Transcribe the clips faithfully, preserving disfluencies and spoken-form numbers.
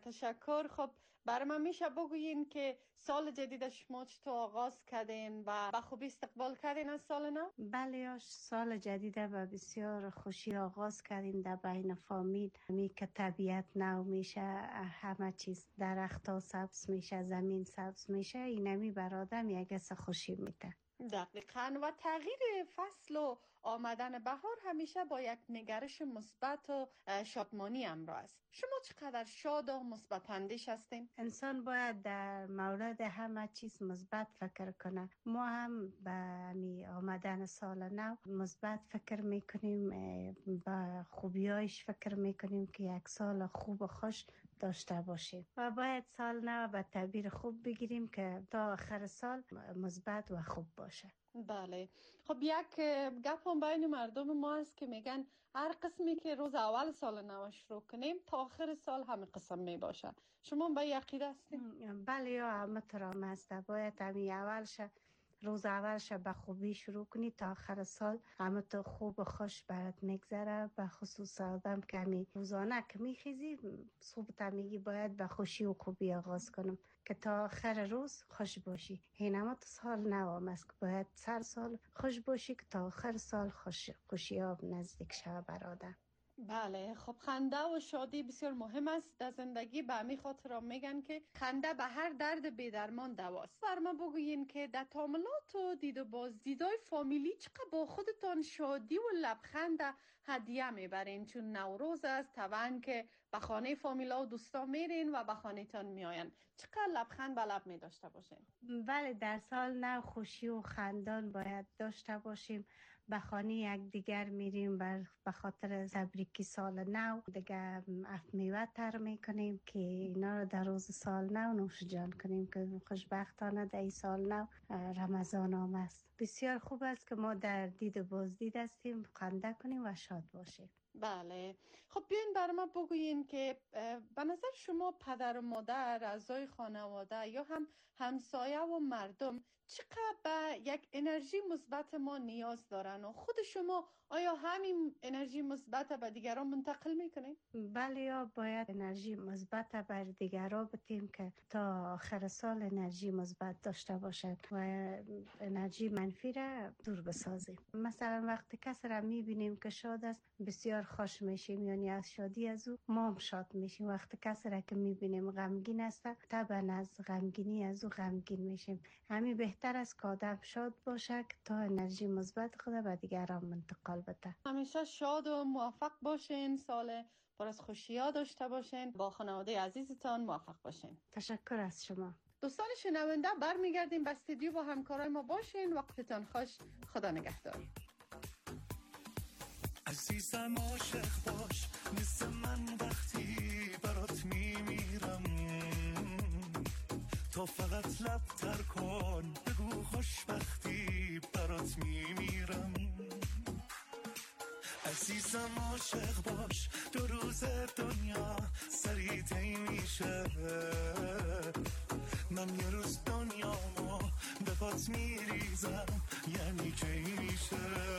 تشکر. خب برای من میشه بگوین که سال جدید شما چطور آغاز کردین و به خوبی استقبال کردین از سال نو؟ بله، سال جدید به بسیار خوشی آغاز کردیم در بین فامیل. می که طبیعت نو میشه، همه چیز درختها سبز میشه، زمین سبز میشه، اینمی برادم یک حس خوشی میده. دقیقاً. و تغییر فصل و آمدن بهار همیشه با یک نگرش مثبت و شادمانی همراه است. شما چقدر شاد و مثبت اندیش هستین؟ انسان باید در مورد همه چیز مثبت فکر کنه. ما هم به می آمدن سال نو مثبت فکر میکنیم، با خوبیایش فکر میکنیم که یک سال خوب و خوش داشته باشیم و باید سال نو به تعبیر خوب بگیریم که تا آخر سال مثبت و خوب باشه. بله. خب یک گپ هم بین مردم ما است که میگن هر قسمی که روز اول سال نو شروع کنیم تا آخر سال همه قسم می باشه. شما به عقیده هستین؟ بله، یا همه ترام است. باید همی اولش روز اولش به خوبی شروع کنی تا آخر سال همه تو خوب و خوش برات میگذره. به خصوص آدم که همی روزانه که میخیزی صبح تا میگی باید به خوشی و خوبی آغاز کنم که تا آخر روز خوش باشی. اینما تو سال نوام است که باید سر سال خوش باشی که تا آخر سال خوش خوشی ها نزدیک شود برادر. بله. خب خنده و شادی بسیار مهم است در زندگی. به همین خاطر میگن که خنده به هر درد بی‌درمان دواست. بر ما بگوین که در تعاملات و دید و بازدیدهای فامیلی چقدر با خودتان شادی و لبخند هدیه میبرین؟ چون نوروز است طبعا که به خانه فامیلا و دوستان میرین و به خانه تان میاین. چقدر لبخند به لب می داشته باشین؟ بله، در سال نو خوشی و خندان باید داشته باشیم. به خانه یک دیگر میریم به خاطر تبریکی سال نو. دیگه میوه تر میکنیم که اینا رو در روز سال نو نوش جان کنیم که خوشبختانه در این سال نو رمضان آمد است. بسیار خوب است که ما در دید و بازدید هستیم، خنده کنیم و شاد باشیم. بله. خب بیاین برای ما بگوین که به نظر شما پدر و مادر، اعضای خانواده یا هم همسایه و مردم چقدر به یک انرژی مثبت ما نیاز دارن و خود شما آیا همین انرژی مثبت به دیگران منتقل میکنین؟ بله، یا باید انرژی مثبت بر دیگران بدیم که تا آخر سال انرژی مثبت داشته باشد و انرژی منفی را دور بسازیم. مثلا وقتی کسی را میبینیم که شاد است بسیار خوش میشیم، یعنی از شادی از او ما هم شاد میشیم. وقتی کسی را که میبینیم غمگین است طبعا از غمگینی از او غمگین میشیم. همین بهتر است که آدم شاد باشه که تا انرژی مثبت خود به دیگران منتقل بده. همیشه شاد و موفق باشین، سال پر از خوشی‌ها داشته باشین، با خانواده عزیزتان موفق باشین. تشکر از شما. دوستان شنونده، برمیگردیم به استودیو با همکارای ما باشین. وقتتان خوش. خدا نگهدار. عزیزم عاشق باش مثل من وقتی برات میمیرم، تا فقط لب تر کن بگو خوشبختی برات میمیرم. عزیزم عاشق باش دو روز دنیا سری طی میشه، من یه روز دنیامو به پات میریزم یعنی کی میشه.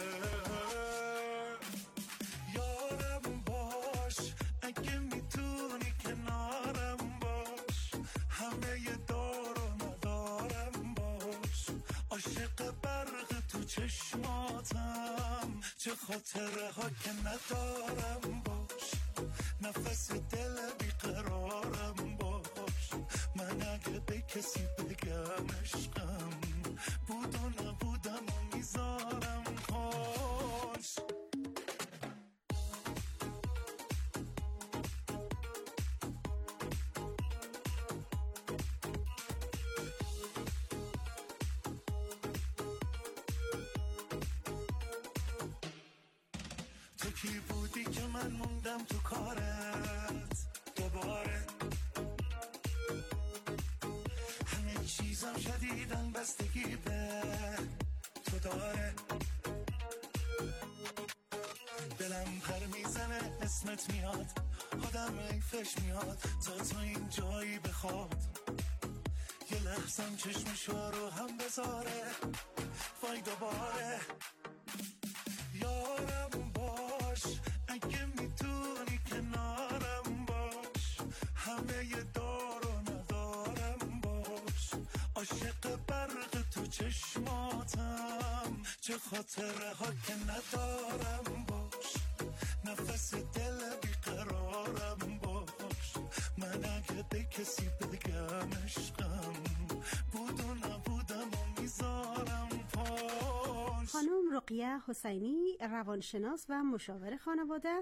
یارم باش اگه میتونی کنارم باش، همه ی دار و ندارم باش، عاشق برق تو چشماتم چه خاطره ها که ندارم باش، نفس دل بیقرارم باش، من اگه به کسی بگم عشقم بود و نبودم و میذارم خوش. تو کی بودی که من موندم تو کارت دوباره، همه چیزم شدیدن بستگی به تو داره، دلم پر میزنه اسمت میاد آدم ایفش میاد تا تو این جایی بخواد، یه لحظم چشمشو رو هم بذاره وای دوباره. یارم باش اگه میتونی کنارم باش، همه ی چشماتم، چه خاطره ها که ندارم باش، نفس دل بیقرارم باش. من اگه به کسی بگم عشقم بود و نبودم و میذارم پاش. خانم رقیه حسینی، روانشناس و مشاور خانواده.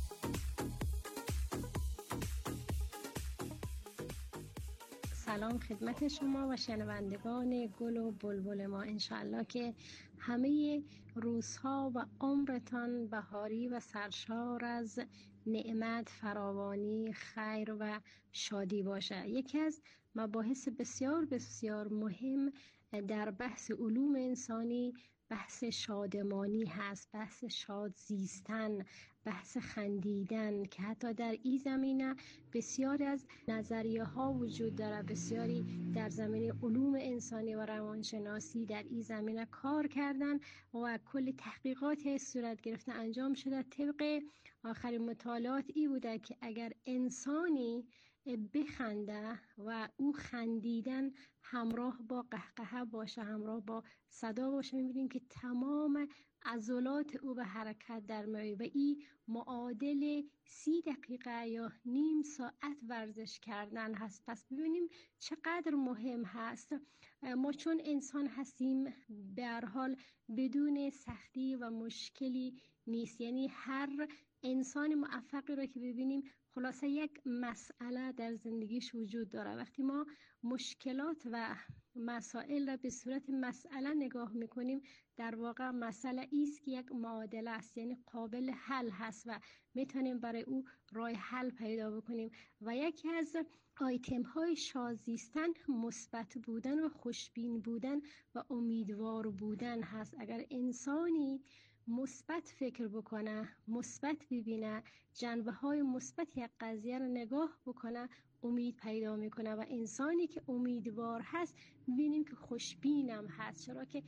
سلام خدمت شما و شنوندگان گل و بلبل ما. انشالله که همه روزها و عمرتان بهاری و سرشار از نعمت، فراوانی، خیر و شادی باشه. یکی از مباحث بسیار بسیار مهم در بحث علوم انسانی بحث شادمانی هست، بحث شاد زیستن، بحث خندیدن، که حتی در این زمینه بسیاری از نظریه ها وجود داره. بسیاری در زمینه علوم انسانی و روانشناسی در این زمینه کار کردن و کل تحقیقات صورت گرفته انجام شده. طبق آخرین مطالعات ای بوده که اگر انسانی بخنده و او خندیدن همراه با قهقه باشه، همراه با صدا باشه، میبینیم که تمام عضلات او به حرکت در میاد و این معادل سی دقیقه یا نیم ساعت ورزش کردن هست. پس ببینیم چقدر مهم هست. ما چون انسان هستیم به هر حال بدون سختی و مشکلی نیست. یعنی هر انسان موفقی رو که ببینیم خلاصه یک مسئله در زندگیش وجود داره. وقتی ما مشکلات و مسائل را به صورت مسئله نگاه میکنیم، در واقع مسئله ایست که یک معادله است، یعنی قابل حل هست و میتونیم برای او راه حل پیدا بکنیم. و یکی از آیتم های شادزیستن مثبت بودن و خوشبین بودن و امیدوار بودن هست. اگر انسانی مثبت فکر بکنه، مثبت ببینه، جنبه های مثبت یک قضیه رو نگاه بکنه، امید پیدا میکنه. و انسانی که امیدوار هست ببینیم که خوشبینم هست، چرا که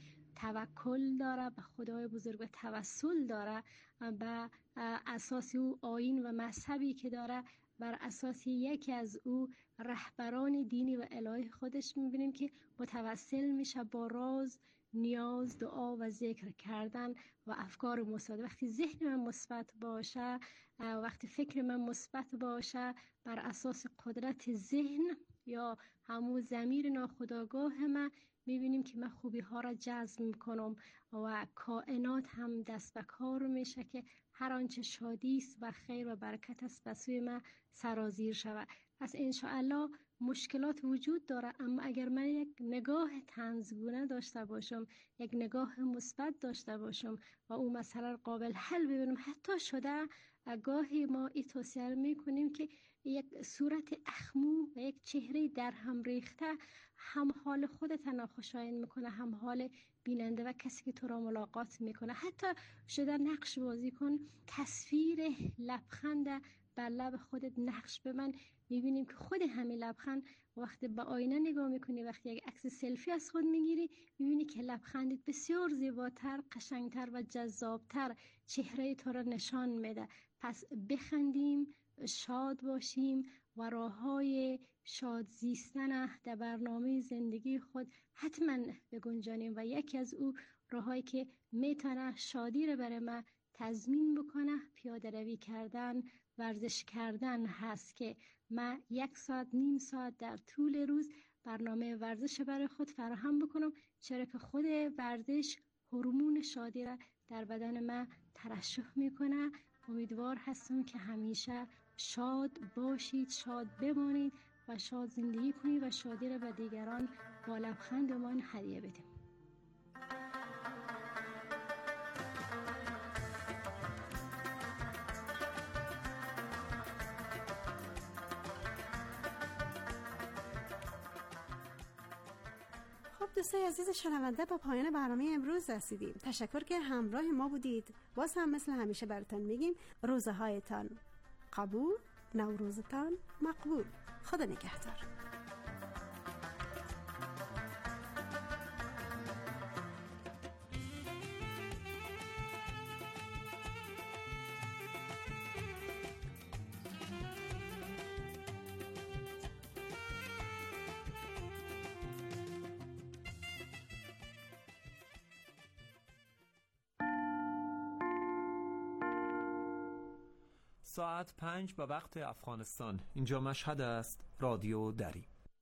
توکل داره به خدای بزرگ و توسل داره به اساس او آیین و مذهبی که داره، بر اساس یکی از او رهبران دینی و الهی خودش میبینیم که متوسل میشه با راز، نیاز، دعا و ذکر کردن و افکار مثبت. وقتی ذهن من مثبت باشه، وقتی فکر من مثبت باشه، بر اساس قدرت ذهن یا همون ضمیر ناخودآگاه من میبینیم که من خوبی ها را جذب میکنم و کائنات هم دست به کار میشه که هر آنچه شادی است و خیر و برکت است به سوی من سرازیر شود. پس انشاءالله مشکلات وجود داره، اما اگر من یک نگاه طنزگونه داشته باشم، یک نگاه مثبت داشته باشم و اون مسئله قابل حل ببینم، حتی شده گاهی ما این توصیه میکنیم که یک صورت اخمو و یک چهره در هم ریخته هم حال خودت ناخوشایند میکنه، هم حال بیننده و کسی که تو را ملاقات میکنه. حتی شده نقش بازی کن، تصویر لبخند بر لب خودت نقش به من، میبینیم که خود همین لبخند وقتی به آینه نگاه میکنی، وقتی یک عکس سلفی از خود میگیری، میبینی که لبخندت بسیار زیباتر، قشنگتر و جذابتر چهره تو را نشان میده. پس بخندیم، شاد باشیم و راههای شاد زیستن در برنامه زندگی خود حتما بگنجانیم. و یکی از او راههایی که میتونه شادی رو برای ما تضمین بکنه پیاده روی کردن، ورزش کردن هست که من یک ساعت نیم ساعت در طول روز برنامه ورزش برای خود فراهم بکنم، چرا که خود ورزش هورمون شادی را در بدن من ترشح میکنه. امیدوار هستم که همیشه شاد باشید، شاد بمانید و شاد زندگی کنید و شادی را به دیگران با لبخندمان هدیه بدیم. دوستای عزیز شنونده، با پایان برنامه امروز رسیدیم. تشکر که همراه ما بودید. باز هم مثل همیشه براتون میگیم روزه هایتان قبول، نوروزتان مقبول. خدا نگهدار. ساعت پنج به وقت افغانستان. اینجا مشهد است. رادیو دری.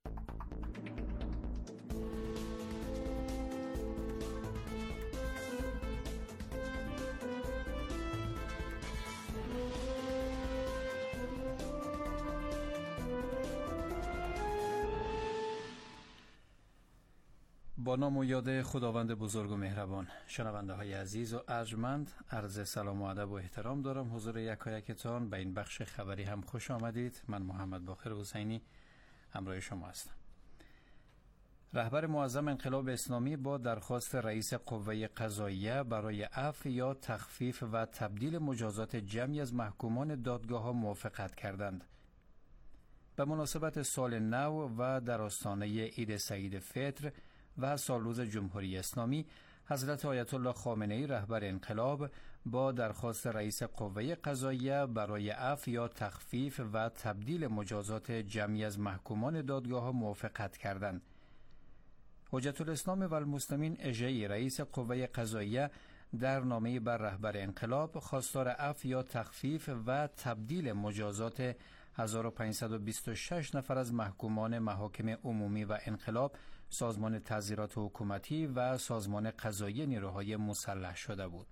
با نام و یاد خداوند بزرگ و مهربان. شنونده های عزیز و ارجمند، عرض سلام و ادب و احترام دارم حضور یکایکتان. به این بخش خبری هم خوش آمدید. من محمد باقر حسینی همراه شما هستم. رهبر معظم انقلاب اسلامی با درخواست رئیس قوه قضاییه برای عفو یا تخفیف و تبدیل مجازات جمعی از محکومان دادگاه‌ها موافقت کردند. به مناسبت سال نو و در آستانه عید سعید فطر و سالروز جمهوری اسلامی، حضرت آیت الله خامنه‌ای رهبر انقلاب با درخواست رئیس قوه قضاییه برای عفو یا تخفیف و تبدیل مجازات جمعی از محکومان دادگاه‌ها موافقت کردند. حجت الاسلام و المسلمین اژه‌ای رئیس قوه قضاییه در نامه‌ای بر رهبر انقلاب خواستار عفو یا تخفیف و تبدیل مجازات هزار و پانصد و بیست و شش نفر از محکومان محاکم عمومی و انقلاب، سازمان تعزیرات حکومتی و سازمان قضایی نیروهای مسلح شده بود.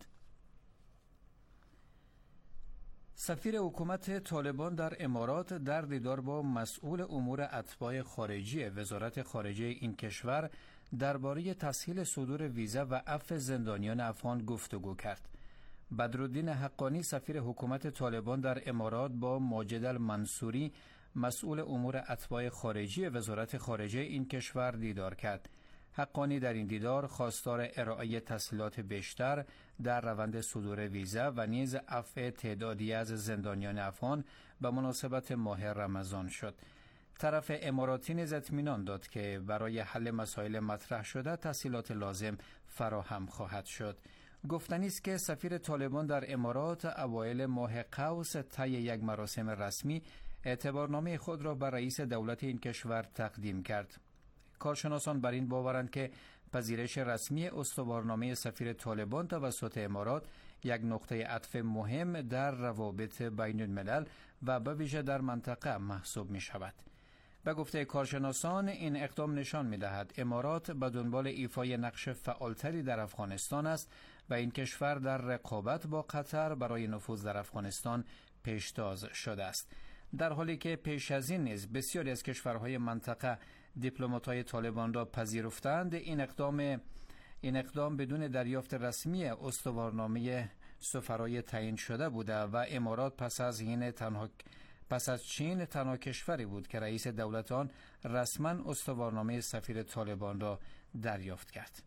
سفیر حکومت طالبان در امارات در دیدار با مسئول امور اتباع خارجی وزارت خارجه این کشور درباره تسهیل صدور ویزا و عفو زندانیان افغان گفتگو کرد. بدرالدین حقانی سفیر حکومت طالبان در امارات با ماجد المنصوری مسئول امور اتباع خارجی وزارت خارجه این کشور دیدار کرد. حقانی در این دیدار خواستار ارائه تسهیلات بیشتر در روند صدور ویزا و نیز عفو تعدادی از زندانیان افغان به مناسبت ماه رمضان شد. طرف اماراتی نیز اطمینان داد که برای حل مسائل مطرح شده تسهیلات لازم فراهم خواهد شد. گفتنی است که سفیر طالبان در امارات اوایل ماه قوس طی یک مراسم رسمی اعتبارنامه خود را بر رئیس دولت این کشور تقدیم کرد. کارشناسان بر این باورند که پذیرش رسمی استوارنامه سفیر طالبان توسط امارات یک نقطه عطف مهم در روابط بین الملل و به ویژه در منطقه محسوب می شود. به گفته کارشناسان این اقدام نشان می دهد امارات به دنبال ایفای نقش فعالتری در افغانستان است و این کشور در رقابت با قطر برای نفوذ در افغانستان پیشتاز شده است. در حالی که پیش از این نیز بسیاری از کشورهای منطقه دیپلمات‌های طالبان را پذیرفتند، این اقدام این اقدام بدون دریافت رسمی استوارنامه سفرای تعیین شده بوده و امارات پس از این تنها پس از چین تنها کشوری بود که رئیس دولت آن رسما استوارنامه سفیر طالبان را دریافت کرد.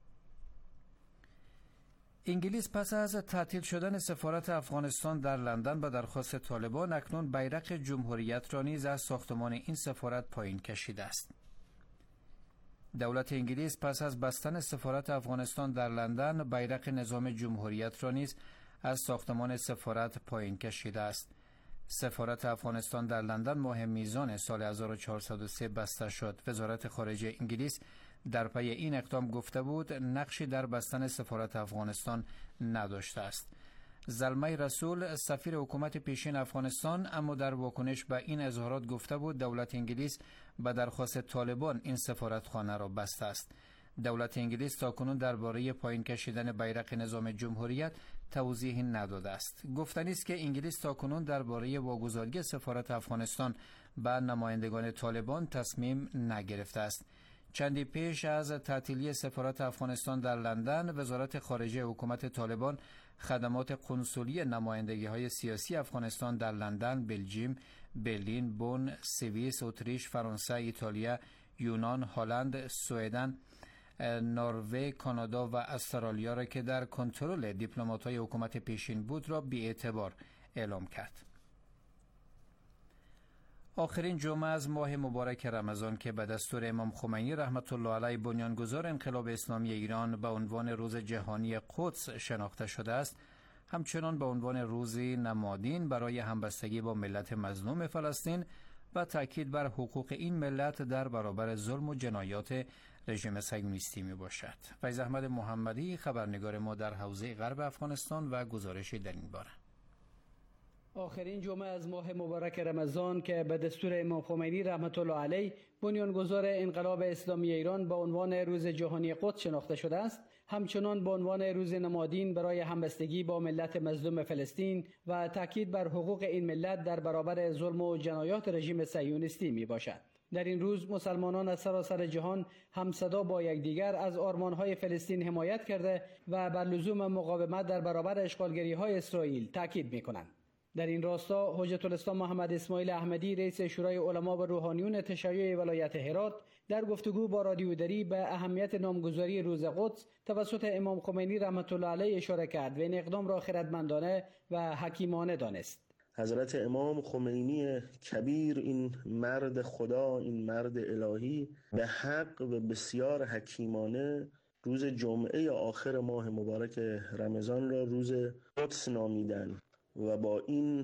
انگلیس پس از تعطیل شدن سفارت افغانستان در لندن به درخواست طالبان اکنون بیرق جمهوریت را نیز از ساختمان این سفارت پایین کشیده است. دولت انگلیس پس از بستن سفارت افغانستان در لندن بیرق نظام جمهوریت را نیز از ساختمان سفارت پایین کشیده است. سفارت افغانستان در لندن ماه میزان سال هزار و چهارصد و سه بسته شد. وزارت خارجه انگلیس در پی این اقدام گفته بود نقشی در بستن سفارت افغانستان نداشته است. زلمه رسول سفیر حکومت پیشین افغانستان اما در واکنش به این اظهارات گفته بود دولت انگلیس به درخواست طالبان این سفارتخانه را بسته است. دولت انگلیس تاکنون درباره پایین کشیدن بیرق نظام جمهوریت توضیحی نداده است. گفتنی است که انگلیس تاکنون درباره واگذاری سفارت افغانستان به نمایندگان طالبان تصمیم نگرفته است. چندی پیش از تعطیلی سفارت افغانستان در لندن، وزارت خارجه حکومت طالبان خدمات قنسولی نمایندگی‌های سیاسی افغانستان در لندن، بلژیم، برلین، بن، سوئیس، اتریش، فرانسه، ایتالیا، یونان، هلند، سوئدن، نروژ، کانادا و استرالیا را که در کنترل دیپلمات‌های حکومت پیشین بود را بی‌اعتبار اعلام کرد. آخرین جمعه از ماه مبارک رمضان که به دستور امام خمینی رحمت الله علیه بنیانگذار انقلاب اسلامی ایران به عنوان روز جهانی قدس شناخته شده است، همچنان به عنوان روزی نمادین برای همبستگی با ملت مظلوم فلسطین و تاکید بر حقوق این ملت در برابر ظلم و جنایات رژیم صهیونیستی می باشد. فیض احمد محمدی خبرنگار ما در حوزه غرب افغانستان و گزارشی در این باره. آخرین جمعه از ماه مبارک رمضان که به دستور امام خمینی رحمت الله علیه بنیانگذار انقلاب اسلامی ایران با عنوان روز جهانی قدس شناخته شده است، همچنان به عنوان روز نمادین برای همبستگی با ملت مظلوم فلسطین و تاکید بر حقوق این ملت در برابر ظلم و جنایات رژیم صهیونیستی می باشد. در این روز مسلمانان از سراسر جهان همصدا با یکدیگر از آرمان‌های فلسطین حمایت کرده و بر لزوم مقاومت در برابر اشغالگری‌های اسرائیل تاکید می‌کنند. در این راستا حجت الاسلام محمد اسماعیل احمدی رئیس شورای علما و روحانیون تشیع ولایت هرات در گفتگو با رادیو دری به اهمیت نامگذاری روز قدس توسط امام خمینی رحمت الله علیه اشاره کرد و این اقدام را خردمندانه و حکیمانه دانست. حضرت امام خمینی کبیر، این مرد خدا، این مرد الهی، به حق و بسیار حکیمانه روز جمعه آخر ماه مبارک رمضان را روز قدس نامیدند و با این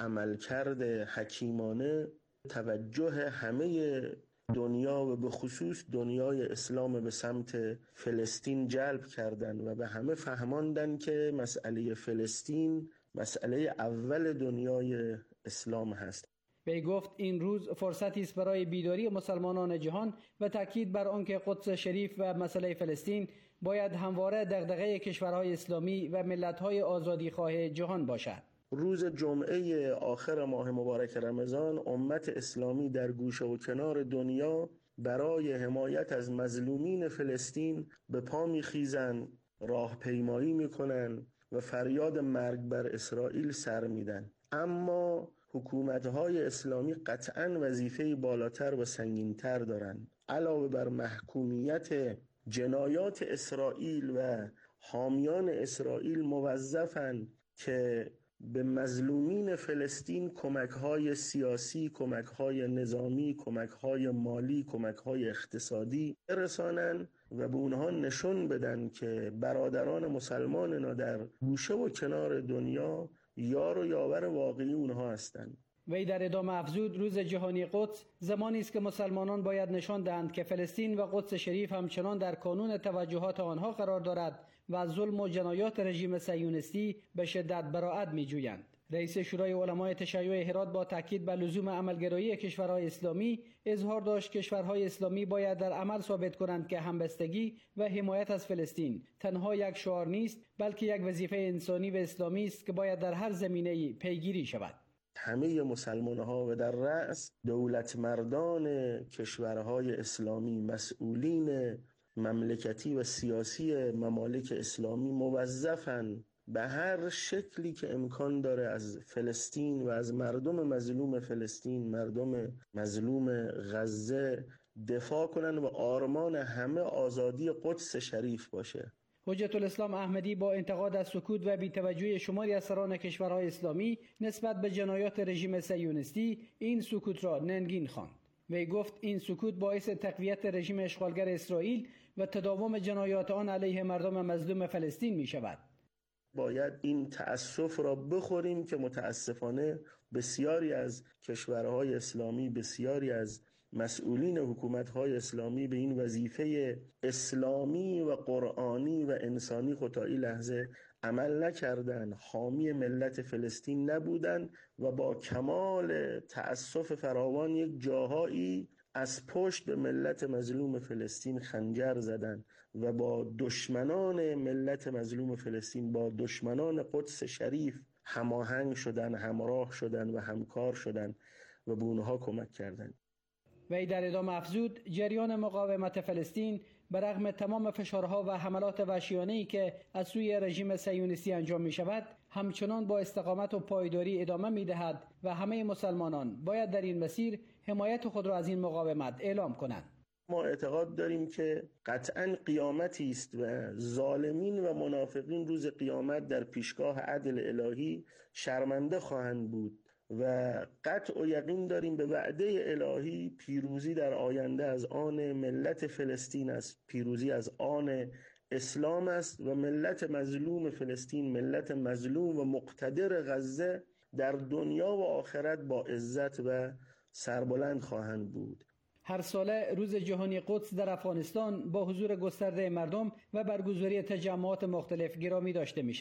عملکرد حکیمانه توجه همه دنیا و به خصوص دنیای اسلام به سمت فلسطین جلب کردند و به همه فهماندن که مسئله فلسطین مسئله اول دنیای اسلام هست. وی گفت این روز فرصتی است برای بیداری مسلمانان جهان و تاکید بر آنکه قدس شریف و مسئله فلسطین باید همواره دغدغه کشورهای اسلامی و ملت‌های آزادیخواه جهان باشد. روز جمعه آخر ماه مبارک رمضان امت اسلامی در گوشه و کنار دنیا برای حمایت از مظلومین فلسطین به پا می‌خیزند، راهپیمایی می‌کنند و فریاد مرگ بر اسرائیل سر میدن. اما حکومت‌های اسلامی قطعاً وظیفه بالاتر و سنگین‌تر دارند. علاوه بر محکومیت جنایات اسرائیل و حامیان اسرائیل موظفند که به مظلومین فلسطین کمک‌های سیاسی، کمک‌های نظامی، کمک‌های مالی، کمک‌های اقتصادی برسانند و به اونها نشون بدن که برادران مسلمان اینا در گوشه و کنار دنیا یار و یاور واقعی اونها هستند. وی در ادامه افزود روز جهانی قدس زمانی است که مسلمانان باید نشان دهند که فلسطین و قدس شریف همچنان در کانون توجهات آنها قرار دارد و از ظلم و جنایات رژیم صهیونیستی به شدت براءت می‌جویند. رئیس شورای علمای تشیع هرات با تاکید بر لزوم عملگرایی کشورهای اسلامی اظهار داشت کشورهای اسلامی باید در عمل ثابت کنند که همبستگی و حمایت از فلسطین تنها یک شعار نیست، بلکه یک وظیفه انسانی و اسلامی است که باید در هر زمینه‌ای پیگیری شود. همه مسلمان‌ها و در رأس دولت مردان کشورهای اسلامی، مسئولین مملکتی و سیاسی ممالک اسلامی موظفند به هر شکلی که امکان داره از فلسطین و از مردم مظلوم فلسطین، مردم مظلوم غزه دفاع کنن و آرمان همه آزادی قدس شریف باشه. حجت الاسلام احمدی با انتقاد از سکوت و بی‌توجهی شماری از سران کشورهای اسلامی نسبت به جنایات رژیم صهیونیستی این سکوت را ننگین خواند. وی گفت این سکوت باعث تقویت رژیم اشغالگر اسرائیل و تداوم جنایات آن علیه مردم مظلوم فلسطین می شود. باید این تأسف را بخوریم که متاسفانه بسیاری از کشورهای اسلامی، بسیاری از مسئولین حکومت‌های اسلامی به این وظیفه اسلامی و قرآنی و انسانی خود تا این لحظه عمل نکردند، حامی ملت فلسطین نبودند و با کمال تأسف فراوان یک جاهایی از پشت به ملت مظلوم فلسطین خنجر زدند و با دشمنان ملت مظلوم فلسطین، با دشمنان قدس شریف هماهنگ شدند، همراه شدند و همکار شدند و به اونها کمک کردند. وی در ادامه افزود جریان مقاومت فلسطین برغم تمام فشارها و حملات وحشیانه‌ای که از سوی رژیم صهیونیستی انجام می شود همچنان با استقامت و پایداری ادامه می دهد و همه مسلمانان باید در این مسیر حمایت خود را از این مقاومت اعلام کنند. ما اعتقاد داریم که قطعاً قیامتی است و ظالمین و منافقین روز قیامت در پیشگاه عدل الهی شرمنده خواهند بود و قطع و یقین داریم به وعده الهی پیروزی در آینده از آن ملت فلسطین است، پیروزی از آن اسلام است و ملت مظلوم فلسطین، ملت مظلوم و مقتدر غزه در دنیا و آخرت با عزت و سربلند خواهند بود. هر ساله روز جهانی قدس در افغانستان با حضور گسترده مردم و برگزاری تجمعات مختلف گرامی داشته می شود.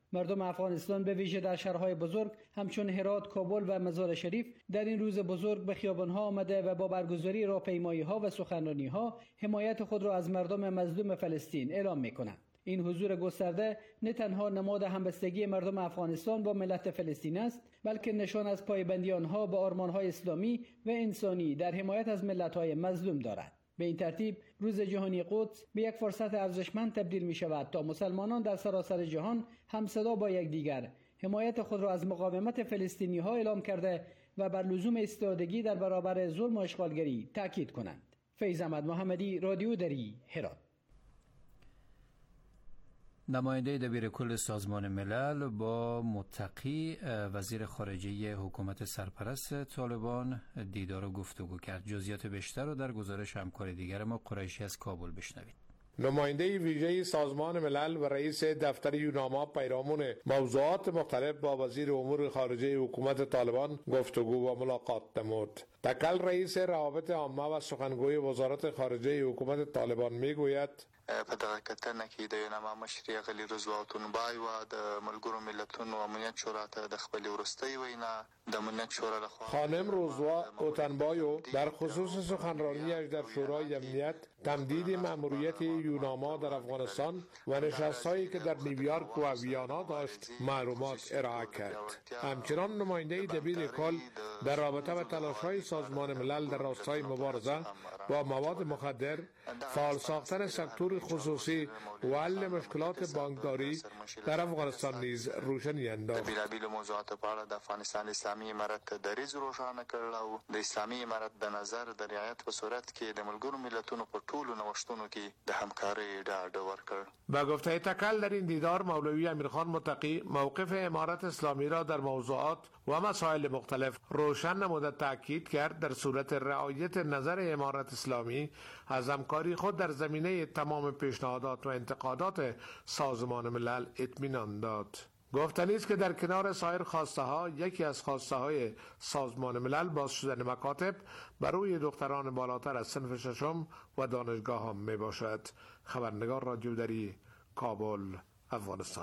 مردم افغانستان به ویژه در شهرهای بزرگ همچون هرات، کابل و مزار شریف در این روز بزرگ به خیابان‌ها آمده و با برگزاری راهپیمایی‌ها و سخنرانی‌ها حمایت خود را از مردم مظلوم فلسطین اعلام می‌کنند. این حضور گسترده نه تنها نماد همبستگی مردم افغانستان با ملت فلسطین است، بلکه نشان از پایبندی آنها به آرمان‌های اسلامی و انسانی در حمایت از ملت‌های مظلوم دارد. به این ترتیب روز جهانی قدس به یک فرصت ارزشمند تبدیل می شود تا مسلمانان در سراسر جهان همصدا با یکدیگر حمایت خود را از مقاومت فلسطینی ها اعلام کرده و بر لزوم ایستادگی در برابر ظلم و اشغالگری تاکید کنند. فیض احمد محمدی، رادیو دری، هرات. نماینده دبیرکل سازمان ملل با متقی وزیر خارجه حکومت سرپرست طالبان دیدار و گفتگو کرد. جزئیات بیشتر رو در گزارش همکار دیگر ما قریشی از کابل بشنوید. نماینده ویژه سازمان ملل و رئیس دفتر یوناما پیرامون موضوعات مختلف با وزیر امور خارجه حکومت طالبان گفتگو و ملاقات نمود. تکل رئیس روابط عامه و سخنگوی وزارت خارجه حکومت طالبان میگوید په دغه کتنه کې د یوناما مشر غلی رضوا تونبای و د ملګرو ملتونو امنیت شورا ته د خپل ورستۍ وینا د امنیت شورا لخوا خانم رضوا اوتنبایو در خصوص سخنرانیش در شورای امنیت تمدید مأموریت یوناما در افغانستان و نشست‌هایی که در نیویورک و ویانا داشت معلومات ارائه کرد. همچنان نماینده دبیر کل در رابطه با تلاش‌های سازمان ملل در راستای مبارزه با مواد مخدر، فعال ساختن سکتور خصوصی و حل مشکلات بانکداری در افغانستان نیز روشنی انداخت. بیلابیل موضوعات په اړه د افغانستان اسلامي امارت دریځ روښانه کړل او د اسلامي امارت د نظر د رعایت په صورت کې د ملګرو ملتونو په ټولو نوښتونو کې د همکارۍ ډاډ ورکړ. به گفته تکل در این دیدار مولوی امیرخان متقی موقف امارت اسلامی را در موضوعات و مسائل مختلف روشن نموده تاکید کرد در صورت رعایت نظر امارت اسلامی از همکاری خود در زمینه تمام پیشنهادات و انتقادات سازمان ملل اطمینان داد. گفتنی است که در کنار سایر خواسته ها یکی از خواسته های سازمان ملل باز شدن مکاتب برای دختران بالاتر از صنف ششم و دانشگاه ها می باشد. خبرنگار رادیو دری، کابل، افغانستان.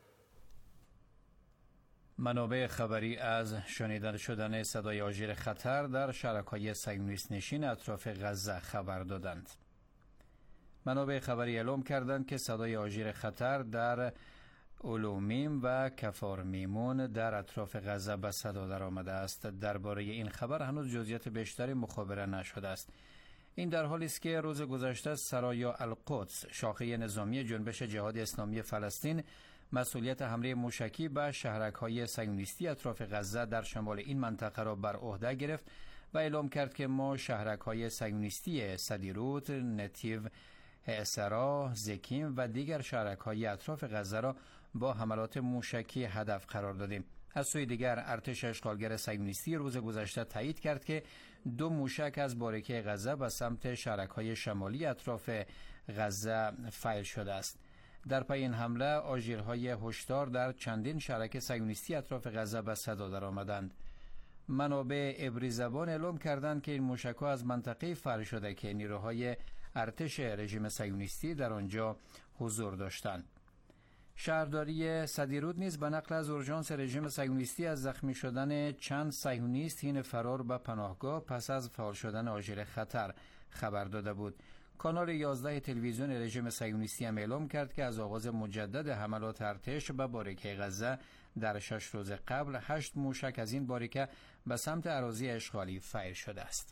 منابع خبری از شنیدن شدن صدای آژیر خطر در شرکای صهیونیست نشین اطراف غزه خبر دادند. منابع خبری اعلام کردند که صدای آژیر خطر در اولومیم و کفار میمون در اطراف غزه به صدا در آمده است. درباره این خبر هنوز جزئیات بیشتری مخابره نشده است. این در حالی است که روز گذشته سرایا القدس، شاخه نظامی جنبش جهاد اسلامی فلسطین، مسئولیت حمله موشکی به شهرک‌های صهیونیستی اطراف غزه در شمال این منطقه را بر عهده گرفت و اعلام کرد که ما شهرک‌های صهیونیستی سدیروت، نتیو اسرا، زکیم و دیگر شهرک‌های اطراف غزه را با حملات موشکی هدف قرار دادیم. از سوی دیگر ارتش اشغالگر صهیونیستی روز گذشته تایید کرد که دو موشک از باریکه غزه به سمت شهرک‌های شمالی اطراف غزه فعال شده است. در پی این حمله آژیرهای هشدار در چندین شهرک صهیونیستی اطراف غزه به صدا درآمدند. منابع عبری زبان اعلام کردند که این موشک‌ها از منطقه فعال شده که نیروهای ارتش رژیم صهیونیستی در آنجا حضور داشتند. شهرداری سدیرود نیز به نقل از اورژانس رژیم صهیونیستی از زخمی شدن چند صهیونیست حین فرار به پناهگاه پس از فعال شدن آژیر خطر خبر داده بود. کانال یازده تلویزیون رژیم صهیونیستی هم اعلام کرد که از آغاز مجدد حملات ارتش به باریکه غزه در شش روز قبل هشت موشک از این باریکه به سمت اراضی اشغالی فعال شده است.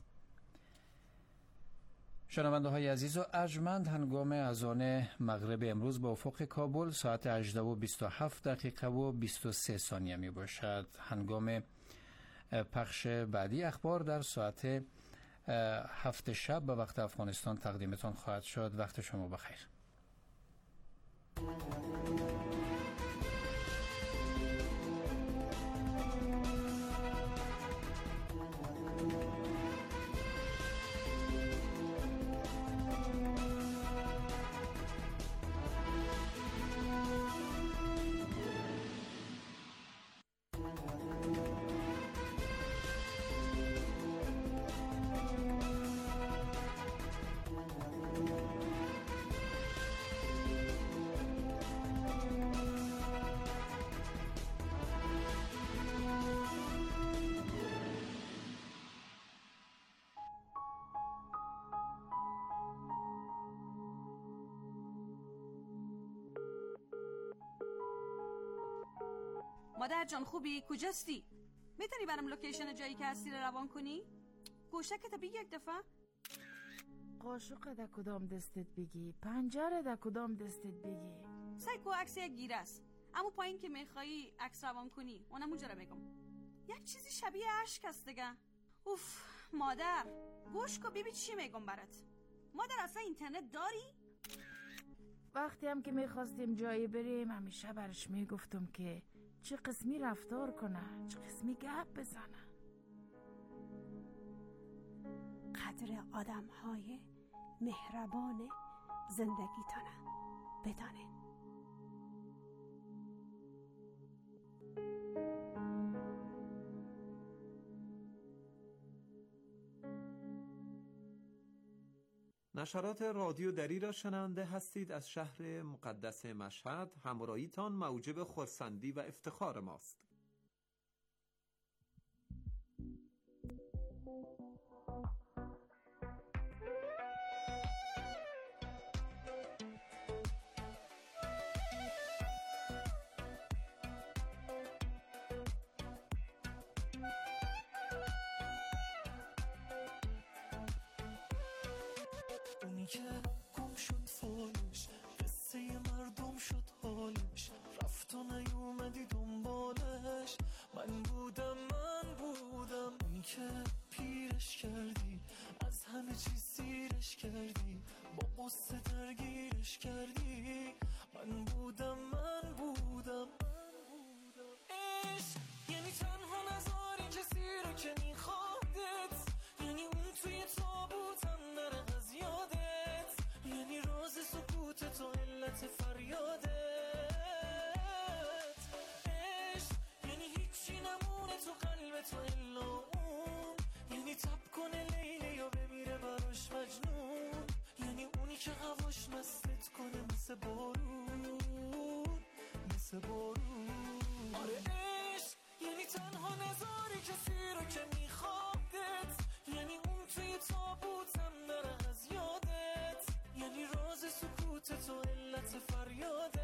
شنونده های عزیز و ارجمند، هنگام اذان مغرب امروز با افق کابل ساعت هجده و بیست و هفت دقیقه و بیست و سه ثانیه می باشد. هنگام پخش بعدی اخبار در ساعت هفت شب به وقت افغانستان تقدیمتان خواهد شد. وقت شما بخیر. مادر جان خوبی؟ کجاستی؟ میتونی برام لوکیشن جایی که هستی رو روان کنی؟ گوشکت بگی یک دفعه. قاشق در کدام دستت بگی، پنجره در کدام دستت بگی. سایکو عکس یک گیره است، اما پایین که میخوایی عکس روان کنی اونم اونجا رو بگم. یک چیزی شبیه اشک است دیگه. اوف مادر گوش کو ببین چی میگم برات. مادر اصلا اینترنت داری؟ وقتی هم که میخواستیم جایی بریم همیشه برش میگفتم که چه قسمی رفتار کنه، چه قسمی گپ بزنه. قدر آدم های مهربان زندگیتانه بدانین. نشرات رادیو دری را شنونده هستید. از شهر مقدس مشهد همراهیتان موجب خرسندی و افتخار ماست. اونی که گم شد فالش، قصه مردم شد حالش، رفت و نیومدی دنبالش. من بودم من بودم اونی که پیرش کردی، از همه چیز سیرش کردی، با قصه درگیرش کردی. من بودم من بودم عشق یعنی تنها نذاری کسی رو که میخوادت، یعنی اون توی تابوتم نره از یادت، یعنی راز سکوت تو علت فریادت. عشق یعنی هیچی نمونه تو قلب تو الا اون، یعنی تب کنه لیلی و بمیره براش مجنون، یعنی اونی که هواش مستت کنه مثل بارون، مثل بارون. آره عشق یعنی تنها نذاری کسی رو که میخوادت، یعنی اون توی تابوتم نره از یادت، یعنی راز سکوت تو علت فریادت.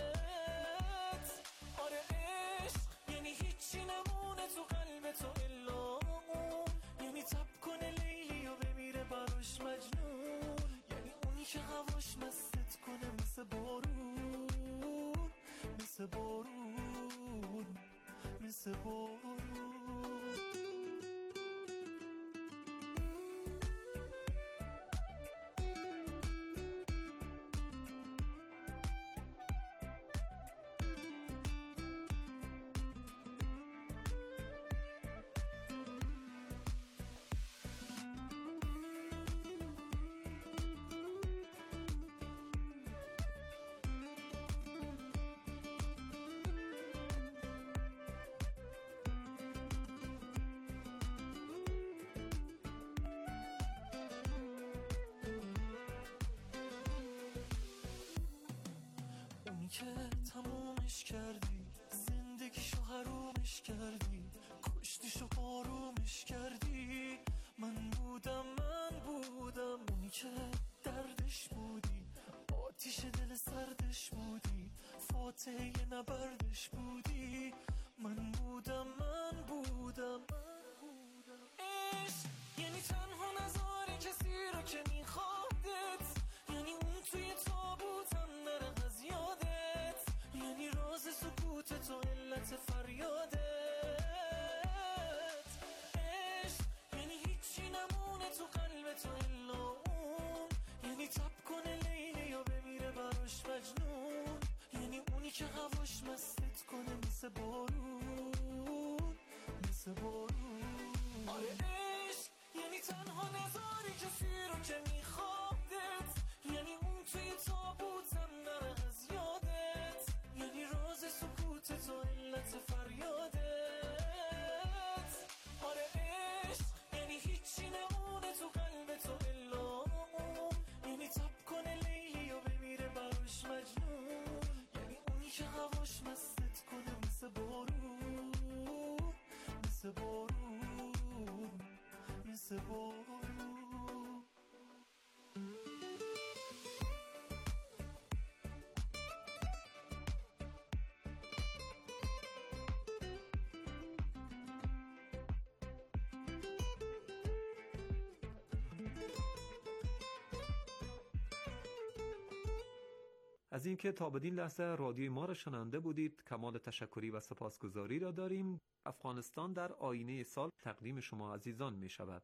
آره عشق یعنی هیچی نمونه تو قلب تو الا اون، یعنی تب کنه لیلی و بمیره براش مجنون، یعنی اونی که هواش مستت کنه مثل بارون، مثل بارون، مثل بارون. که تمومش کردی، زندگیشو حرومش کردی، کشتیشو آرومش کردی. من بودم من بودم اونی که دردش بودی، آتیش دل سردش بودی، فاتحه نبردش بودی. من بودم من بودم عشق یعنی تنها نذاری کسی رو که میخوادت، یعنی اون توی تابوتم نره از یادت، یعنی راز سکوت تو علت فریادت. عشق یعنی هیچی نمونه تو قلب تو الا اون، یعنی تب کنه لیلی و بمیره براش مجنون، یعنی اونی که هواش مستت کنه مثل بارون، مثل بارون. آره عشق یعنی تنها نذاری کسی رو که میخوادت، یعنی اون توی تابوتم نره از یادت، یعنی راز سکوت تو علت فریادت. آره عشق یعنی هیچی نمونه تو قلب تو الا اون، یعنی تب کنه لیلی و بمیره براش مجنون، یعنی اونی که هواش مستت کنه مثل بارون، مثل بارون، مثل بارون. از اینکه تا بدین لحظه رادیوی ما را شنونده بودید کمال تشکری و سپاسگزاری را داریم. افغانستان در آینه سال تقدیم شما عزیزان می شود.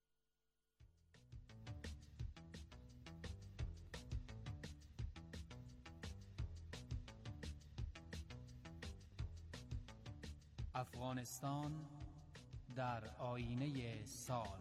افغانستان در آینه سال.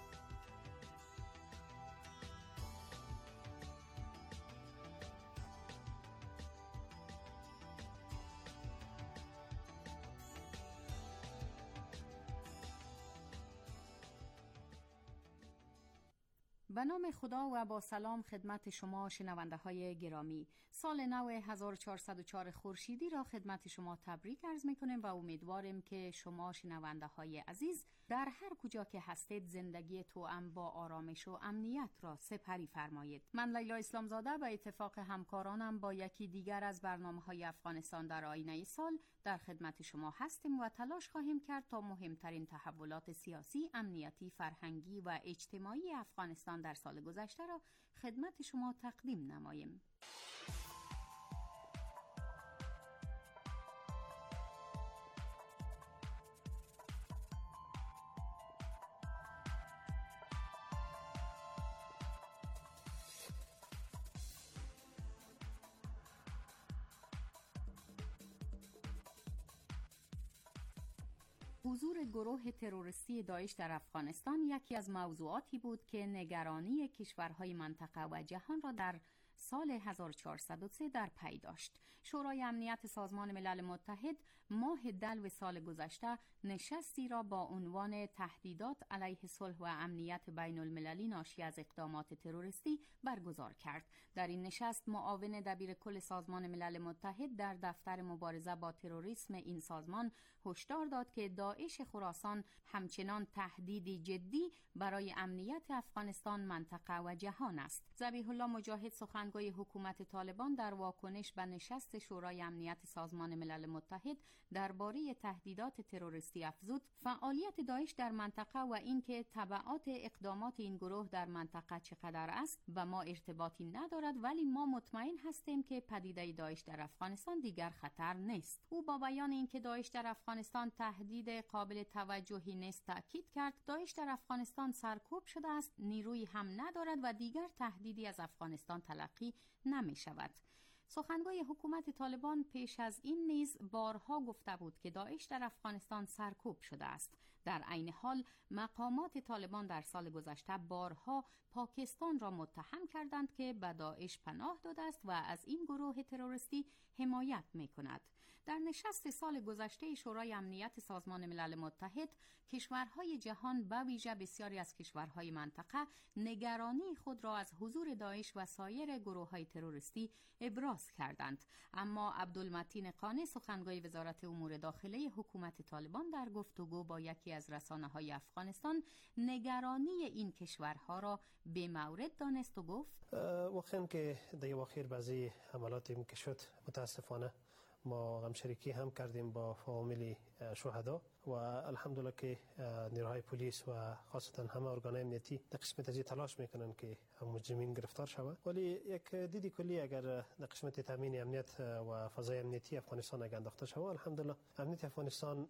به نام خدا و با سلام خدمت شما شنونده های گرامی. سال نو هزار و چهارصد و چهار خورشیدی را خدمت شما تبریک عرض می کنیم و امیدواریم که شما شنونده های عزیز در هر کجا که هستید زندگی توأم با آرامش و امنیت را سپری فرمایید. من لیلا اسلامزاده به اتفاق همکارانم با یکی دیگر از برنامه های افغانستان در آینه سال در خدمت شما هستیم و تلاش خواهیم کرد تا مهمترین تحولات سیاسی، امنیتی، فرهنگی و اجتماعی افغانستان در سال گذشته را خدمت شما تقدیم نماییم. حضور گروه تروریستی داعش در افغانستان یکی از موضوعاتی بود که نگرانی کشورهای منطقه و جهان را در سال هزار و چهارصد و سه در پی داشت. شورای امنیت سازمان ملل متحد ماه دلو سال گذشته نشستی را با عنوان تهدیدات علیه صلح و امنیت بین المللی ناشی از اقدامات تروریستی برگزار کرد. در این نشست معاون دبیر کل سازمان ملل متحد در دفتر مبارزه با تروریسم این سازمان هشدار داد که داعش خراسان همچنان تهدیدی جدی برای امنیت افغانستان، منطقه و جهان است. ذبیح الله مجاهد سخنگوی حکومت طالبان در واکنش به نشست شورای امنیت سازمان ملل متحد درباره تهدیدات تروریستی افزود فعالیت داعش در منطقه و اینکه تبعات اقدامات این گروه در منطقه چقدر است با ما ارتباطی ندارد، ولی ما مطمئن هستیم که پدیده داعش در افغانستان دیگر خطر نیست. او با بیان اینکه داعش در افغانستان تهدید قابل توجهی نیست تاکید کرد داعش در افغانستان سرکوب شده است، نیروی هم ندارد و دیگر تهدیدی از افغانستان تلقی نمی شود. سخنگوی حکومت طالبان پیش از این نیز بارها گفته بود که داعش در افغانستان سرکوب شده است. در عین حال مقامات طالبان در سال گذشته بارها پاکستان را متهم کردند که به داعش پناه داده است و از این گروه تروریستی حمایت می کند. در نشست سال گذشته شورای امنیت سازمان ملل متحد کشورهای جهان به ویژه بسیاری از کشورهای منطقه نگرانی خود را از حضور داعش و سایر گروه‌های تروریستی ابراز کردند. اما عبدالمتین قانی سخنگوی وزارت امور داخلی حکومت طالبان در گفتگو با یکی از رسانه‌های افغانستان نگرانی این کشورها را به مورد دانست و گفت واقعا که در اواخر بعضی حملاتی که شد متاسفانه ما غمشریکی هم کردیم با فامیل شهدا و الحمدلله که نیروهای پلیس و خاصتا همه ارگان‌های امنیتی در قسمت از تلاش میکنن که مجرمین گرفتار شوند، ولی یک دیدی کلی اگر در قسمت تامین امنیت و فضای امنیتی افغانستان اگر انداخته شود الحمدلله امنیت افغانستان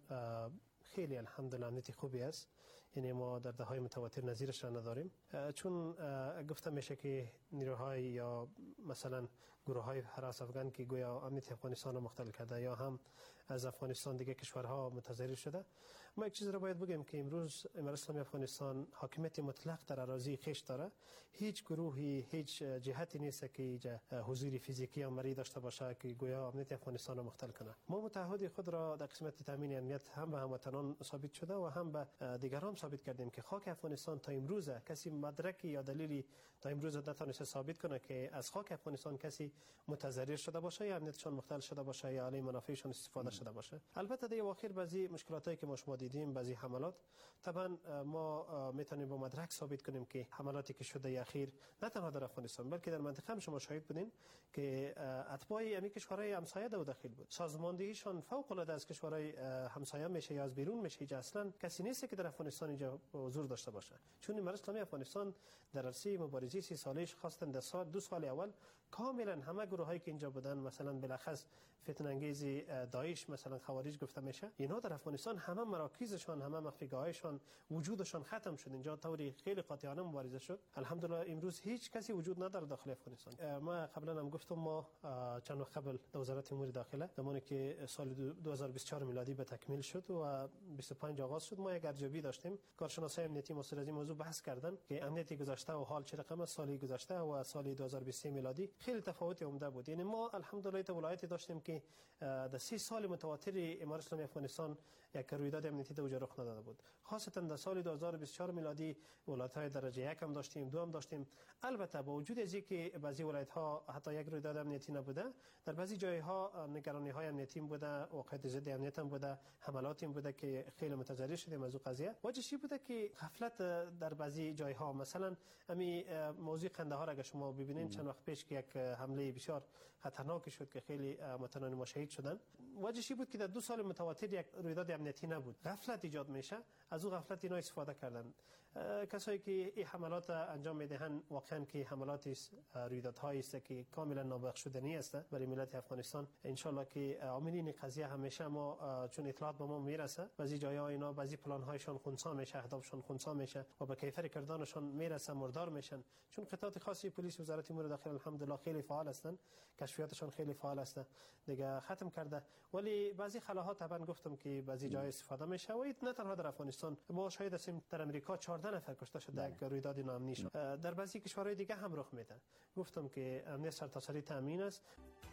خیلی الحمدلله امنیتی خوبی است. یعنی ما در دههای متواتر نظیرش را نداریم، چون گفته میشه که نیروهای یا مثلا گروه های هراس افغان که گویا امنیت افغانستان را مختل کرده یا هم از افغانستان دیگه کشورها متضرر شده. ما یک چیز را باید بگیم که امروز امارت اسلامی افغانستان حاکمیت مطلق در اراضی خویش داره. هیچ گروهی هیچ جهتی نیست که حضور فیزیکی عمری داشته باشه که گویا امنیت افغانستان را مختل کنه. ما متحد خود را در قسمت تامین امنیت هم به هموطنان ثابت شده و هم به دیگران ثابت کردیم که خاک افغانستان تا امروز کسی مدرکی یا دلیلی تا امروز نتونسته ثابت کنه که از خاک افغانستان کسی متضرر شده باشه یا امنیتشان مختل شده باشه یا علی منافعشان استفاده شده باشه. البته در اواخر بعضی مشکلاتی که ما شما دیدیم، بعضی حملات، طبعا ما میتونیم با مدرک ثابت کنیم که حملاتی که شده اخیر نه تنها در افغانستان بلکه در منطقه هم شما شاهد بودین که اتباع امی کشورهای همسایه در داخل بود. سازماندهیشان فوق العاده از کشورهای همسایه میشه یا از بیرون میشه، که اصلا کسی نیست که در افغانستان اینجا حضور داشته باشه. چون امارت اسلامی افغانستان در عرصه مبارزه سی سالش خواستن در سال دو سال اول کاملا همه گروه هایی که اینجا بودن، مثلا بالاخص فتنه انگیز داعش مثلا خوارج گفته میشه، اینا در افغانستان همه مراکزشان، همه مخفیگاهایشان، وجودشان ختم شد. اینجا طوری خیلی قاطعانه مبارزه شد. الحمدلله امروز هیچ کسی وجود نداره داخل افغانستان. ما قبلا هم گفتم ما چند وقت قبل در وزارت امور داخله زمانی که سال دو هزار و بیست و چهار میلادی به تکمیل شد و بیست و پنج آغاز شد، ما یک ارزیابی داشتیم. کارشناسای امنیتی مسئول از این موضوع بحث کردن که امنیتی گذشته و حال چه رقم است، سال گذشته و سال دو هزار و بیست و سه میلادی خیلی تفاوت عمده بود. یعنی ما الحمدلله تا ولایتی داشتیم که در سی سال متواتر امارت اسلامی افغانستان یک رویداد امنیتی در رخ نداده بود. خاصتا در سال دو هزار و بیست و چهار میلادی ولایت‌های درجه یک هم داشتیم، دو هم داشتیم. البته با وجود از اینکه بعضی ولایت‌ها حتی یک رویداد امنیتی نبوده، در بعضی جای‌ها نگرانی‌های امنیتی بوده، واقعیت ضد امنیت هم بوده، حملاتی هم بوده که خیلی متضرر شدیم از اون قضیه. واجبی بوده که غفلت در بعضی جای‌ها، مثلا همین موضوع قندهار اگه شما ببینید چند وقت پیش که یک حمله بسیار خطرناکی شد که خیلی متنان ما شهید شدن، واجبی بود که در دو سال متواتر یک رویداد امنیتی نبود. غفلت ایجاد میشه، از اون غفلت اینا استفاده کردن. کسایی که این حملات انجام میدهند واقعا که حملات رویدادهایی است که کاملا نابخشودنی است برای ملت افغانستان. ان شاء الله که عاملین قضیه همیشه ما چون اطلاعات به ما میرسه، بعضی جاها اینا بعضی پلان هایشان خنثی میشه، اهدافشان خنثی میشه و به کیفر کردنشان میرسه، مردار میشن. چون قطعات خاصی پلیس وزارت امور داخله الحمدلله خیلی فعال هستند، کشفیاتشان خیلی فعال است، دیگه ختم کرده. ولی بعضی خلاها طبعا گفتم که بعضی جای استفاده میشه و نه تنها در افغانستان، ما شاهد هستیم در امریکا چهارده نفر کشته شده یک رویداد ناامنی شد. در بعضی کشورهای دیگه هم رخ میده. گفتم که امنیت سرتاسری تامین است.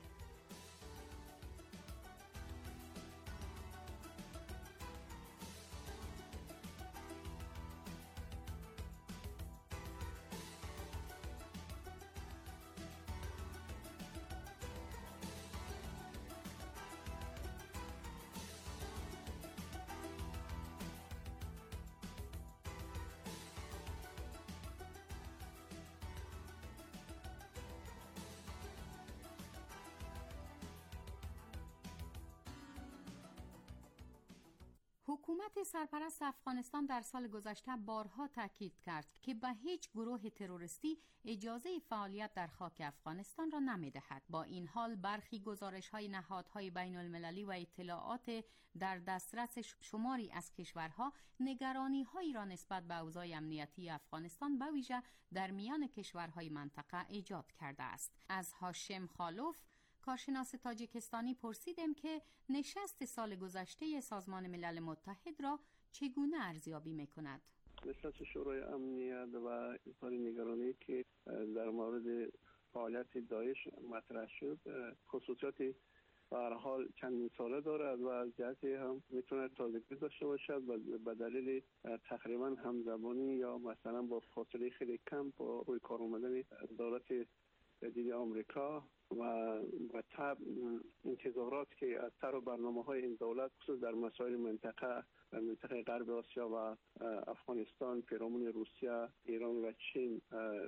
حکومت سرپرست افغانستان در سال گذشته بارها تاکید کرد که به هیچ گروه تروریستی اجازه فعالیت در خاک افغانستان را نمی‌دهد. با این حال برخی گزارش‌های نهادهای بین المللی و اطلاعات در دسترس شماری از کشورها نگرانی‌هایی را نسبت به اوضاع امنیتی افغانستان به ویژه در میان کشورهای منطقه ایجاد کرده است. از هاشم خالوف کارشناس تاجیکستانی پرسیدم که نشست سال گذشته سازمان ملل متحد را چگونه ارزیابی می‌کند. نشست شورای امنیت و اظهار نگرانی که در مورد فعالیت داعش مطرح شد خصوصیات به هر حال چندین ساله دارد و از جهتی هم میتونه تازگی داشته باشد و به دلیل تقریبا همزبانی یا مثلا با فاصله خیلی کم با روی کار آمدن دولت جدید آمریکا و به طب انتظارات که از سر و برنامه های این دولت خصوص در مسائل منطقه در منطقه غرب آسیا و افغانستان پیرامون روسیه، ایران و چین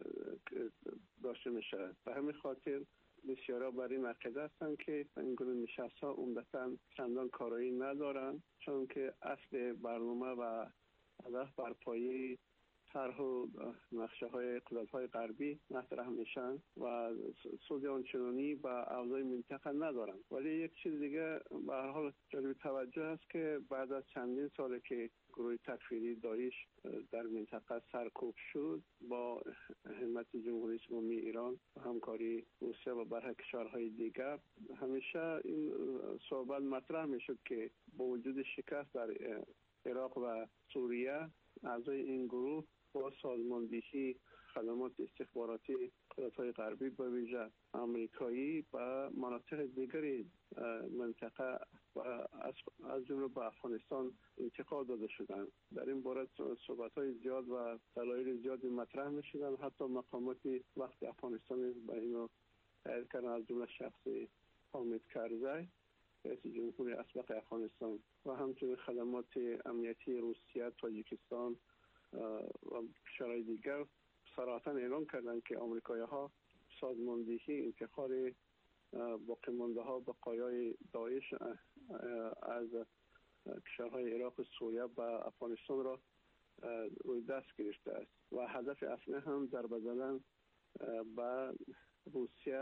داشته میشه. به همین خاطر بسیارا بر این عقیده هستند که این گونه نشست‌ها عمدتاً چندان کارایی ندارن، چون که اصل برنامه و هدف بر پایه طرح و نقشه های قدرت های غربی مطرح میشن و سود آنچنانی به اوضاع منطقه ندارن. ولی یک چیز دیگه به هر حال جالب توجه است که بعد از چندین ساله که گروه تکفیری داعش در منطقه سرکوب شد، با همت جمهوری اسلامی ایران و همکاری روسیه و برخی کشورهای دیگر همیشه این صحبت مطرح میشد که با وجود شکست در عراق و سوریه، اعضای این گروه با سازماندهی خدمات استخباراتی قدرت‌های غربی به ویژه آمریکایی و مناطق دیگری منطقه و از جمله به افغانستان انتقال داده شدند. در این باره صحبت‌های زیاد و دلایل زیادی مطرح می‌شدند. حتی مقاماتی وقت افغانستان به اینو تایید کردن، از جمله شخص حامد کرزی رئیس جمهوری اسبق افغانستان و همچنین خدمات امنیتی روسیه، تاجیکستان و کشورهای دیگر صراحتاً اعلام کردند که آمریکایی‌ها سازماندهی انتقال باقی مانده ها بقایای داعش از کشورهای عراق و سوریه و افغانستان را روی دست گرفته است و هدف اصلی هم ضربه زدن به روسیه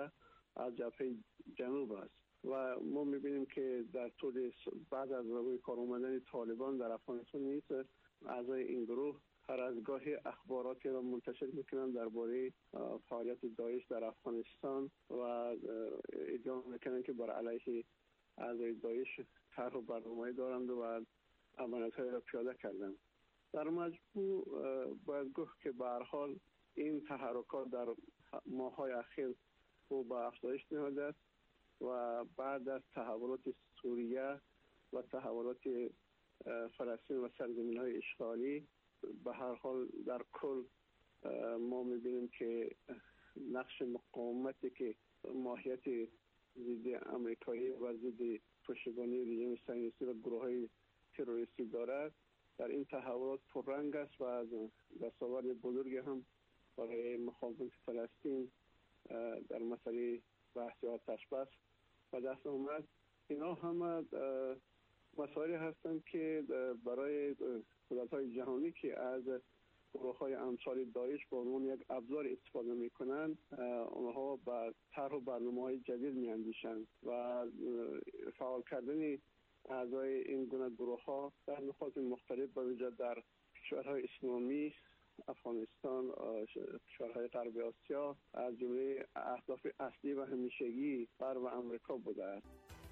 از جبهه جنوب است و ما میبینیم که در طول بعد از روی کار آمدن طالبان در افغانستان نیز اعضای این گروه هر از گاهی اخباراتی را منتشر میکنند درباره فعالیت داعش در افغانستان و ادعا میکنند که بر علیه اعضای داعش طرح و برنامه‌ای دارند و عملیات‌های را پیاده کردند. در مجموع باید گفت که به هر حال این تحرکات در ماه‌های اخیر او به افزایش نموده است و بعد از تحولات سوریه و تحولات فلسطین و سرزمین‌های اشغالی به هر حال در کل ما می‌بینیم که نقش مقاومتی که ماهیت ضد آمریکایی و ضد پشتیبانی رژیم صهیونیستی و گروه‌های تروریستی دارد در این تحولات پررنگ است و دستاورد بزرگی هم برای مقاومت فلسطین در مسئله بحث آتش بس و دست آمد. اینا هم مسائلی هستند که برای قدرت‌های جهانی که از گروه‌های امثال داعش به عنوان یک ابزار استفاده می‌کنند، اونها به طرح و برنامه‌های جدید می‌اندیشند و فعال کردن اعضای این گونه گروه‌ها در نقاط مختلف به ویژه در کشورهای اسلامی، افغانستان، کشورهای غرب آسیا از جمله اهداف اصلی و همیشگی غرب و آمریکا بوده است.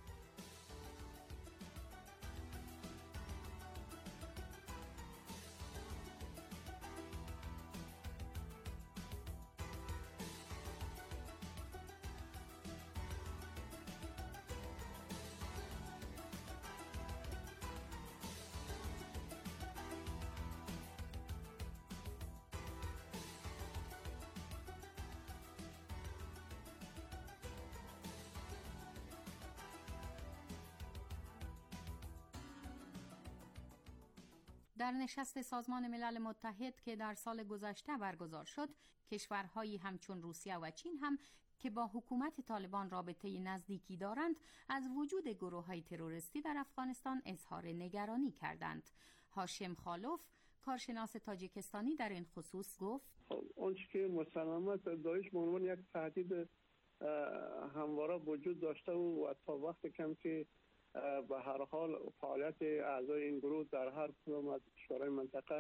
در نشست سازمان ملل متحد که در سال گذشته برگزار شد، کشورهایی همچون روسیه و چین هم که با حکومت طالبان رابطه نزدیکی دارند، از وجود گروه‌های تروریستی در افغانستان اظهار نگرانی کردند. هاشم خالوف، کارشناس تاجیکستانی، در این خصوص گفت: آنچه که مسلماً داعش به عنوان یک تهدید همواره وجود داشته و تا وقت کم که به هر حال فعالیت اعضای این گروه در هر کدام از کشورهای منطقه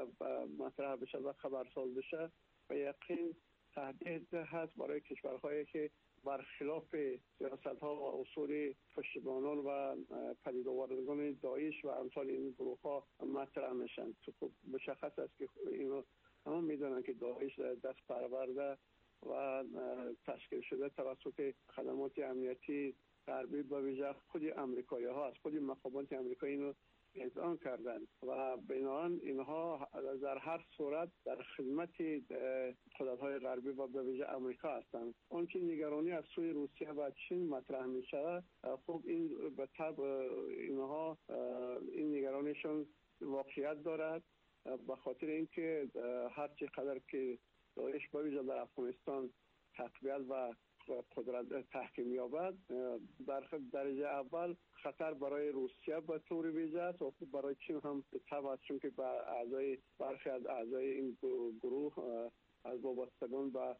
مطرح بشه و خبرساز بشه و یقین تهدید هست برای کشورهایی که برخلاف سیاست‌ها و اصول پشتیبانان و پدید آوردگان داعش و امثال این گروه‌ها مطرح میشن. خب مشخص است که اینو همه میدونن که داعش دست پرورده و تشکیل شده توسط خدمات امنیتی غربی به ویژه خود امریکایی ها از خود مخابرات آمریکایی اینو اذعان کردن و بنابراین اینها در هر صورت در خدمت قدرت‌های غربی و به ویژه آمریکا هستند. اون که نگرانی از سوی روسیه و چین مطرح میشه، خب این به طب اینها این نگرانیشون واقعیت دارد به خاطر اینکه هر چه قدر که داعش به ویژه در افغانستان تقویت و قدرت تحکیم یابد، در درجه اول خطر برای روسیه به طور ویژه است و برای چین هم به طبع است، چون که به اعضای برخی از اعضای این گروه از وابستگان به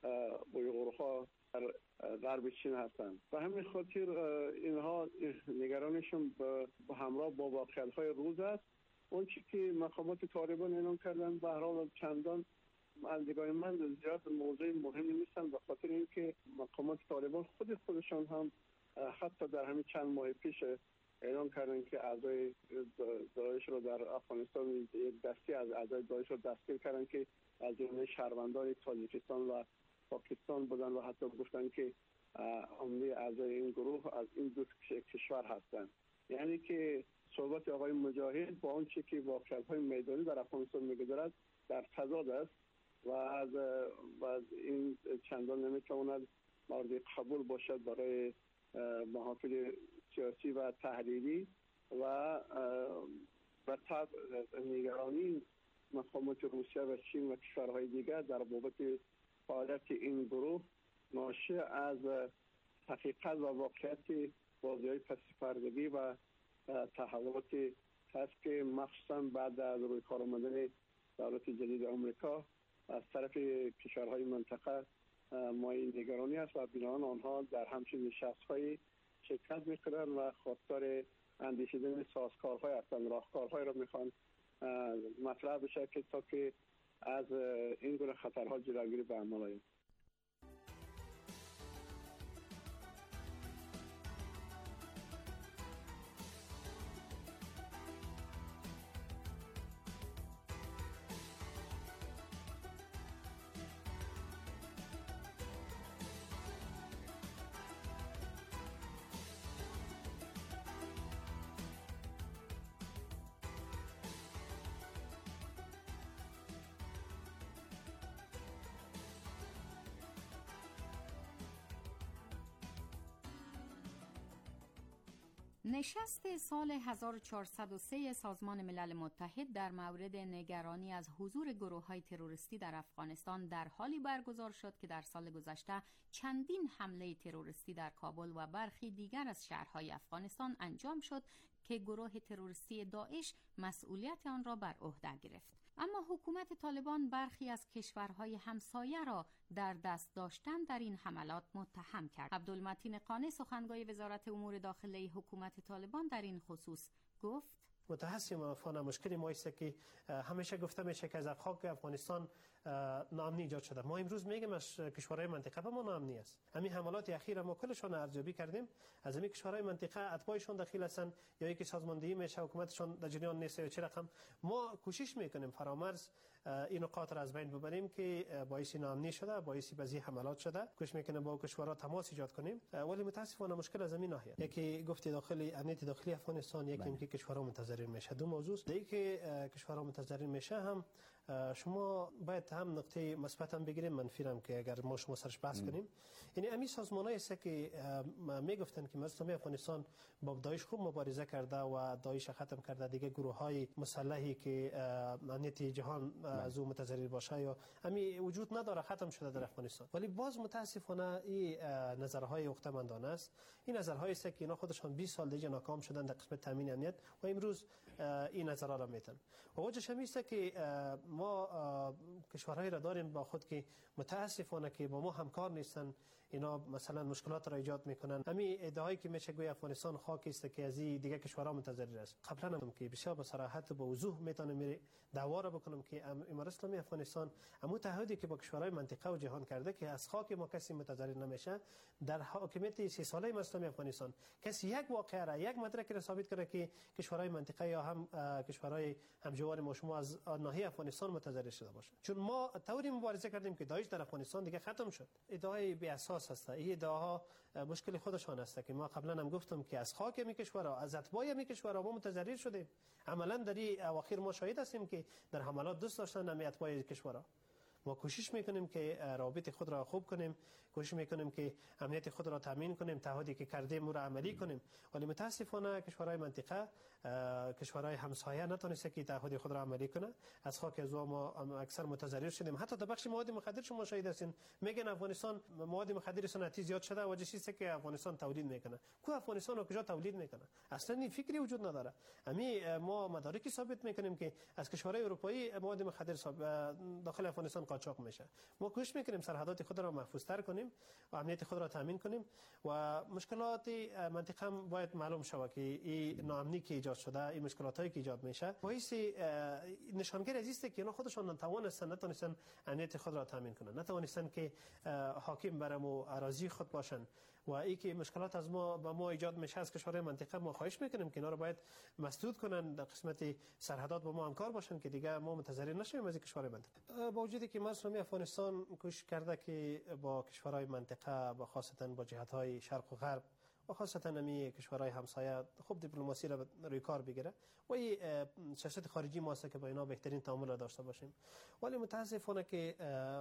گروه‌ها در غرب چین هستند. به همین خاطر اینها نگرانشون به همراه با واقعیت‌های روز است. اون چیزی که مقامات طالبان اعلام کردن به هر حال چندان از نگاه من زیاد موضوع مهمی نیستن، به خاطر اینکه مقامات طالبان خود خودشان هم حتی در همین چند ماه پیش اعلام کردن که اعضای داعش رو در افغانستان یک دستی از اعضای داعش رو دستگیر کردن که از جمله شهروندان تاجیکستان و پاکستان بودن و حتی گفتن که عمده اعضای این گروه از این دو کشور هستند. یعنی که صحبت آقای مجاهد با آنچه که واقعیت‌های میدانی در افغانستان می‌گذرد در تضاد است و از, و از این چندان نمیتواند مورد قبول باشد برای محافل سیاسی و تحریری و به طب نگرانی مقامات روسیه و چین و کشورهای دیگر در بابت فعالیت این گروه ناشی از حقیقت و واقعیت بازی‌های پس پردگی و تحولات هست که مخصوصا بعد از روی کار آمدن دولت جدید آمریکا از طرف کشورهای منطقه مایه نگرانی است و بنابراین آنها در همچین نشست‌های شرکت می‌کنند و خواستار اندیشیدن سازکارهای هستند، راهکارهای را می‌خوان مطرح بشه که تا که از این گونه خطرها جلوگیری به عمل آید. نشست سال هزار و چهارصد و سه سازمان ملل متحد در مورد نگرانی از حضور گروه‌های تروریستی در افغانستان در حالی برگزار شد که در سال گذشته چندین حمله تروریستی در کابل و برخی دیگر از شهرهای افغانستان انجام شد که گروه تروریستی داعش مسئولیت آن را بر عهده گرفت. اما حکومت طالبان برخی از کشورهای همسایه را در دست داشتن در این حملات متهم کرد. عبدالمتین قانع سخنگوی وزارت امور داخلی حکومت طالبان در این خصوص گفت: متاسفانه مشکلی ما است که همیشه گفته میشه که از خاک افغانستان ناامنی ایجاد شده. ما امروز میگیم از کشورهای منطقه به ما ناامنی است. همین حملات اخیر ما کلشون ارزیابی کردیم، از همین کشورهای منطقه اتباعشون داخل هستن یا یکی سازماندهی میشه حکومتشون در جریان نیست یا چه رقم. ما کوشش میکنیم فرامرز این نقاط را از بین ببریم که باعث ناامنی شده، باعث بعضی حملات شده. کوشش میکنیم با کشورها تماس ایجاد کنیم، ولی متاسفانه مشکل از همین ناحیه. یکی گفتی داخل امنیت داخلی افغانستان، یکی اینکه کشورها متضرر میشه. دو موضوع است. دیگه که کشورها متضرر میشه هم شما باید هم نقطه مثبت هم بگیریم، منفی هم که اگر ما شما سرش بحث کنیم. یعنی امی سازمانایی است که میگفتن که مثلا افغانستان با داعش خوب مبارزه کرده و داعش ختم کرده، دیگه گروه‌های مسلحی که امنیت جهان از او متضرر باشه یا امی وجود نداره، ختم شده در افغانستان. ولی باز متاسفانه این نظرهای وقتمندانه است. این نظرهای است که اینا خودشان بیست سال دیگه ناکام شدن در قسمت تامین امنیت و امروز این نظرها را میتن. و وجهش هم است که ما کشورهایی را داریم با خود که متاسفانه که با ما همکار نیستن، اینا مثلا مشکلات را ایجاد میکنن. همین ادعایی که میشه گویا افغانستان خاک است که از دیگه کشورها متضرر است. قبلا هم که بسیار با صراحت و با وضوح میتونم دعوا را بکنم که امارت اسلامی افغانستان همون تعهدی که با کشورهای منطقه و جهان کرده که از خاک ما کسی متضرر نمیشه، در حاکمیت سی ساله اسلامی افغانستان کسی یک واقعه را، یک مدرک را ثابت کنه که کشورهای منطقه یا هم کشورهای همجوار ما شما از ناحیه افغانستان متضرر شده باشه. چون ما طوری مبارزه کردیم که داعش در افغانستان دیگه ختم شد. ادعای بی اساس است. این ادعاها مشکل خودشان است که ما قبلا هم گفتم که از خاک می کشورها، از اتباع می کشورها ما متضرر شدیم. عملا در این اواخر ما شاهد هستیم که در حملات دست داشتن همه اتباع کشورها. ما کوشش میکنیم که روابط خود را خوب کنیم، کوشش میکنیم که امنیت خود را تامین کنیم، تعهدی که کردیم او را عملی کنیم. ولی متاسفانه کشورهای منطقه، کشورهای همسایه نتونسته که تعهد خود را عملی کنه. از خاک از ما اکثر متضرر شدیم. حتی در بخش مواد مخدر شما شاهد هستین، میگن افغانستان مواد مخدر صنعتی زیاد شده و چیزی است که افغانستان تولید میکنه. کو افغانستان رو کجا تولید میکنه؟ اصلا این فکری وجود نداره. امی ما مدارکی ثابت میکنیم که از کشورهای اروپایی مواد مخدر داخل افغانستان قاچاق میشه. ما کوشش میکنیم سرحدات خود را محفوظ تر کنیم و امنیت خود را تامین کنیم و مشکلات منطقه هم باید معلوم شود که این ناامنی که ایجاد شده، این مشکلاتایی که ایجاد میشه باعث نشانگر از است که اینا خودشان نتوانستن نتونستن امنیت خود را تامین کنن، نتوانستن که حاکم برم و اراضی خود باشن و ای که مشکلات از ما با ما ایجاد میشه از کشورهای منطقه. ما خواهش میکنیم که اینا رو باید مسدود کنن، در قسمت سرحدات با ما همکار باشن که دیگه ما متضرر نشیم از کشورهای منطقه. با وجودی که اسلامی افغانستان کوشش کرده که با کشورهای منطقه و خاصتا با جهت‌های شرق و غرب و خاصتا نمی کشورهای همسایه خوب دیپلماسی را روی کار بگیره و این سیاست خارجی ما است که با اینا بهترین تعامل را داشته باشیم. ولی متاسفانه که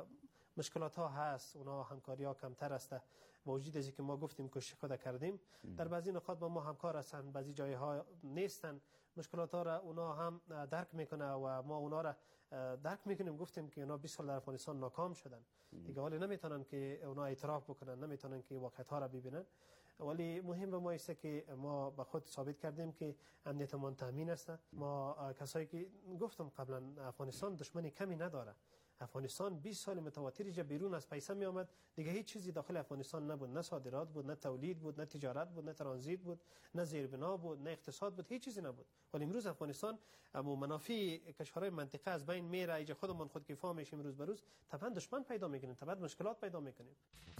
مشکلات ها هست، اونا همکاری ها کمتر است. با وجود از اینکه ما گفتیم کوشش خود کردیم، در بعضی نقاط با ما همکار هستن، بعضی جای ها نیستن. مشکلات ها را اونا هم درک میکنه و ما اونا را درک میکنیم. گفتیم که اونا بیست سال در افغانستان ناکام شدن دیگه، ولی نمیتونن که اونا اعتراف بکنن، نمیتونن که واقعیت ها را ببینن. ولی مهم به ما است که ما به خود ثابت کردیم که امنیتمان تامین است. ما کسایی که گفتم قبلا افغانستان دشمنی کمی نداره، افغانستان بیست سال متواتر جا بیرون از پیسه می آمد، دیگه هیچ چیزی داخل افغانستان نبود، نه صادرات بود، نه تولید بود، نه تجارت بود، نه ترانزیت بود، نه زیربنا بود، نه اقتصاد بود، هیچ چیزی نبود. ولی امروز افغانستان امو منافع کشورهای منطقه از بین میره، ایجا خودمون خود کفا میشیم روز به روز، طبعا دشمن پیدا میکنیم، طبعا مشکلات پیدا میکنیم.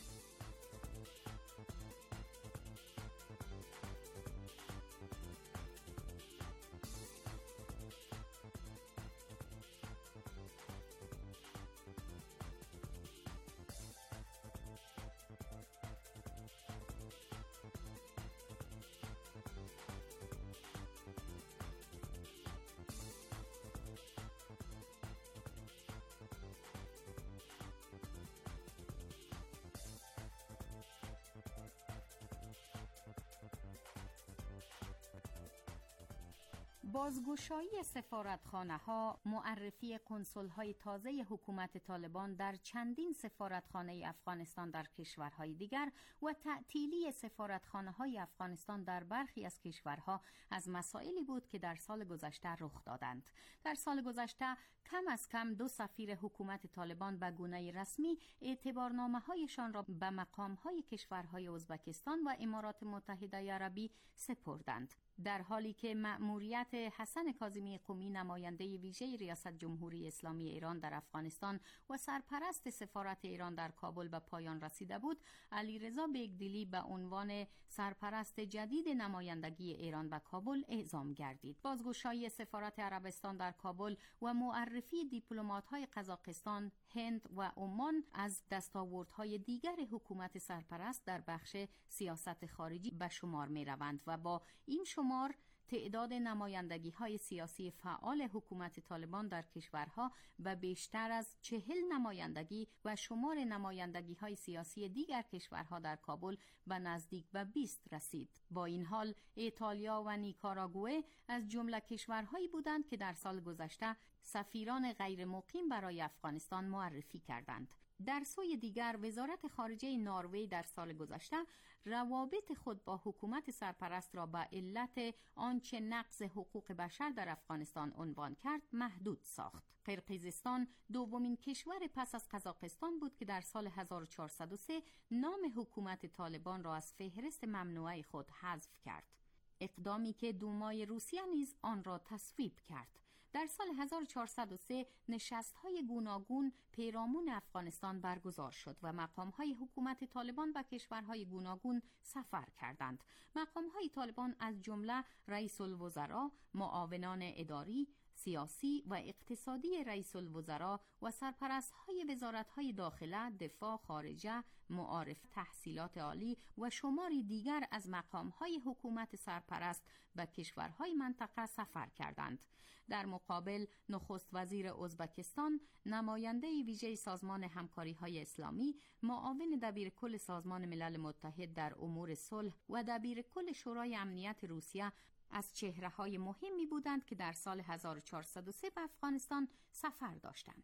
بازگشایی سفارتخانه‌ها، معرفی کنسول‌های تازه حکومت طالبان در چندین سفارتخانه افغانستان در کشورهای دیگر و تعطیلی سفارتخانه‌های افغانستان در برخی از کشورها از مسائلی بود که در سال گذشته رخ دادند. در سال گذشته کم از کم دو سفیر حکومت طالبان به گونه رسمی اعتبارنامه‌هایشان را به مقام‌های کشورهای ازبکستان و امارات متحده عربی سپردند، در حالی که مأموریت حسن کاظمی قمی نماینده ویژه ریاست جمهوری اسلامی ایران در افغانستان و سرپرست سفارت ایران در کابل به پایان رسیده بود، علیرضا بیگدیلی به عنوان سرپرست جدید نمایندگی ایران به کابل اعزام گردید. بازگشایی سفارت عربستان در کابل و معرفی دیپلمات‌های قزاقستان، هند و عمان از دستاوردهای دیگر حکومت سرپرست در بخش سیاست خارجی به شمار می‌روند و با این شمار تعداد نمایندگی‌های سیاسی فعال حکومت طالبان در کشورها به بیشتر از چهل نمایندگی و شمار نمایندگی‌های سیاسی دیگر کشورها در کابل به نزدیک به بیست رسید. با این حال ایتالیا و نیکاراگوئه از جمله کشورهایی بودند که در سال گذشته سفیران غیر مقیم برای افغانستان معرفی کردند. در سوی دیگر وزارت خارجه نروژ در سال گذشته روابط خود با حکومت سرپرست را به علت آنچه نقض حقوق بشر در افغانستان عنوان کرد محدود ساخت. قرقیزستان دومین کشور پس از قزاقستان بود که در سال هزار و چهارصد و سه نام حکومت طالبان را از فهرست ممنوعه خود حذف کرد، اقدامی که دومای روسیه نیز آن را تصویب کرد. در سال هزار و چهارصد و سه نشست‌های گوناگون پیرامون افغانستان برگزار شد و مقام‌های حکومت طالبان به کشورهای گوناگون سفر کردند. مقام‌های طالبان از جمله رئیس الوزراء، معاونان اداری، سیاسی و اقتصادی رئیس الوزراء و سرپرست‌های وزارت‌های داخله، دفاع، خارجه، معارف، تحصیلات عالی و شماری دیگر از مقام‌های حکومت سرپرست به کشورهای منطقه سفر کردند. در مقابل نخست وزیر ازبکستان، نماینده ویژه سازمان همکاری‌های اسلامی، معاون دبیرکل سازمان ملل متحد در امور صلح و دبیرکل شورای امنیت روسیه از چهره‌های مهمی بودند که در سال هزار و چهارصد و سه به افغانستان سفر داشتند.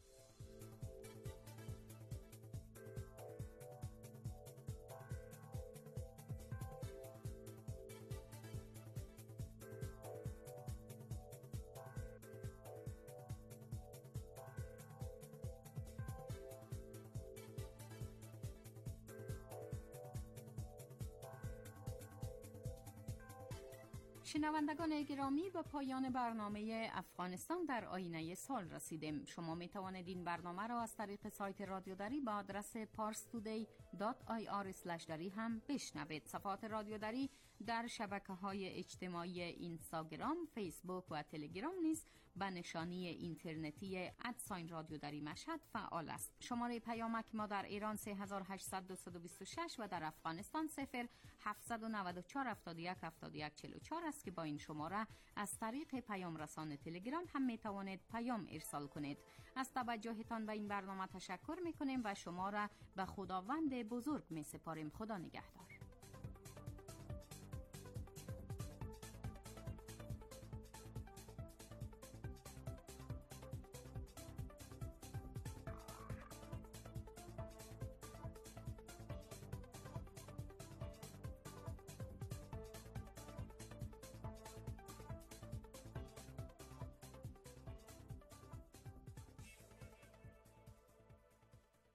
شنوندگان گرامی، به پایان برنامه افغانستان در آینه سال رسیدیم. شما می توانید این برنامه را از طریق سایت رادیو دری با آدرس پارس تودی دات آی آر اسلش دری هم بشنوید. صفحات رادیو دری در شبکه‌های اجتماعی اینستاگرام، فیسبوک و تلگرام نیز به نشانی اینترنتی ادساین رادیو دری مشهد فعال است. شماره پیامک ما در ایران سه هزار و هشتصد و بیست و شش و در افغانستان صفر هفتصد و نود و چهار هفتاد و یک هفتاد و یک چهل و چهار است که با این شماره از طریق پیام رسان تلگرام هم می توانید پیام ارسال کنید. از توجهتان به این برنامه تشکر می کنیم و شما را به خداوند بزرگ می سپاریم. خدا نگهدار.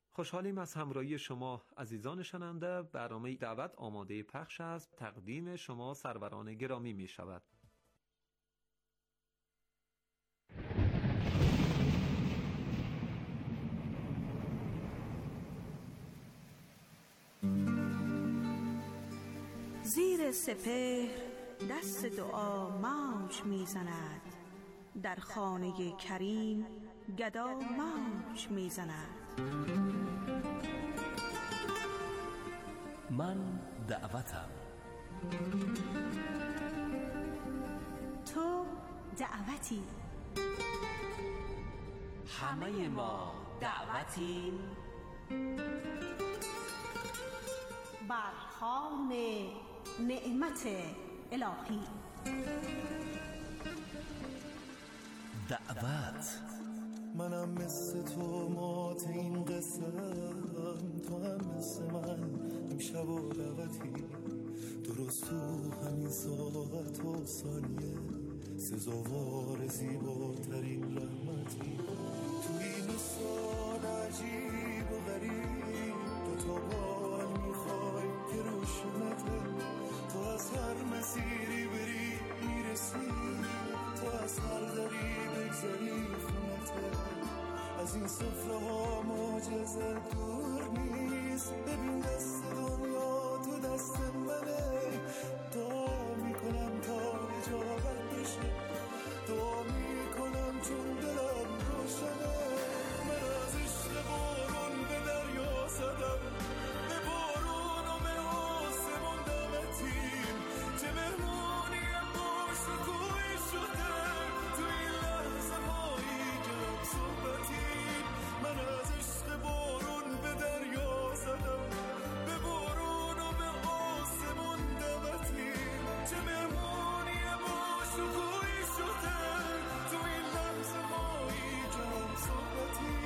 خوشحالیم از همراهی شما عزیزان شنونده. برنامه دعوت آماده پخش است. تقدیم شما سروران گرامی می شود. زیر سپهر دست دعا موج میزند، در خانه کریم گدا موج میزند. من دعوتم، تو دعوتی، همه ما دعوتیم بر خوان نعمت الهی. دعوت. منم مثل تو مات این قسم، تو هم مثل من امشب و دعوتی، درست تو همین ساعت و ثانیه سزاوار زیباترین رحمتی. تو این سال عجیب و غریب دو تا بال میخوای که روشنته، تو از هر مسیری بری میرسی، تو از هر دری بگذری خونته، از این سفره ها معجزه دور نیست. ببین دست دنیا تو دست منه، دعا میکنم تا اجابت بشه، دعا میکنم چون دلم روشنه. من از عشق بارون به دریا زدم، به بارون و به آسمون دمتیم، چه مهمونیم باش و کوی شده، تو این لحظه هایی جب صحبتیم. من از عشق بارون به دریا زدم، به بارون و به آسمون دمتیم، چه مهمونیم باش و کوی شده، تو این لحظه هایی جب صحبتیم.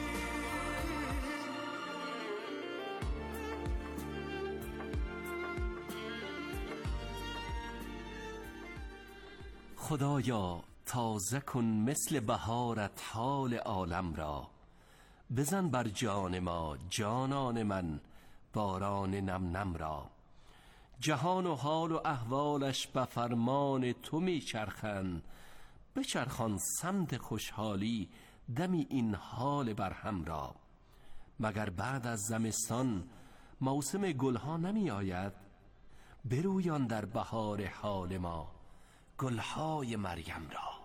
خدایا تازه کن مثل بهارت حال عالم را، بزن بر جان ما جانان من باران نم نم را. جهان و حال و احوالش به فرمان تو می چرخند، بچرخان سمت خوشحالی دمی این حال برهم را. مگر بعد از زمستان موسم گلها نمی آید، برویان در بهار حال ما گلهای مریم را.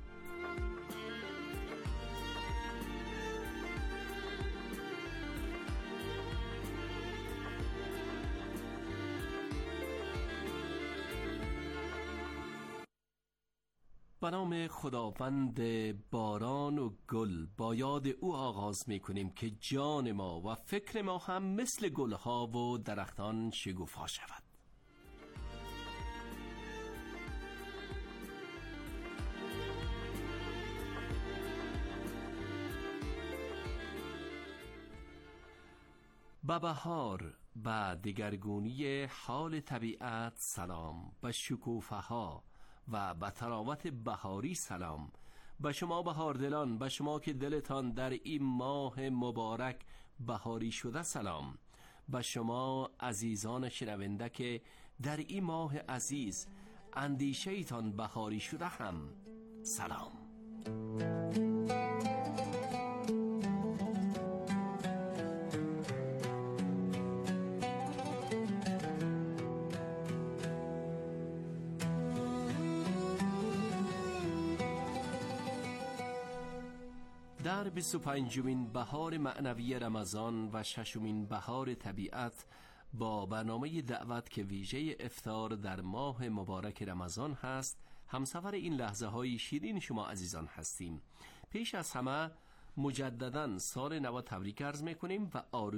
به نام خداوند باران و گل با یاد او آغاز می کنیم که جان ما و فکر ما هم مثل گلها و درختان شکوفا شود. به بهار، به دگرگونی حال طبیعت سلام، به شکوفه ها و به تراوت بهاری سلام. به شما بهاردلان، به شما که دلتان در این ماه مبارک بهاری شده سلام. به شما عزیزان شنونده که در این ماه عزیز اندیشه ایتان بهاری شده هم سلام. در بیست و پنجمین بهار معنوی رمضان و ششمین بهار طبیعت با برنامه دعوت که ویژه افطار در ماه مبارک رمضان هست، همسفر این لحظه های شیرین شما عزیزان هستیم. پیش از همه مجدداً سال نو تبریک عرض میکنیم و آرزو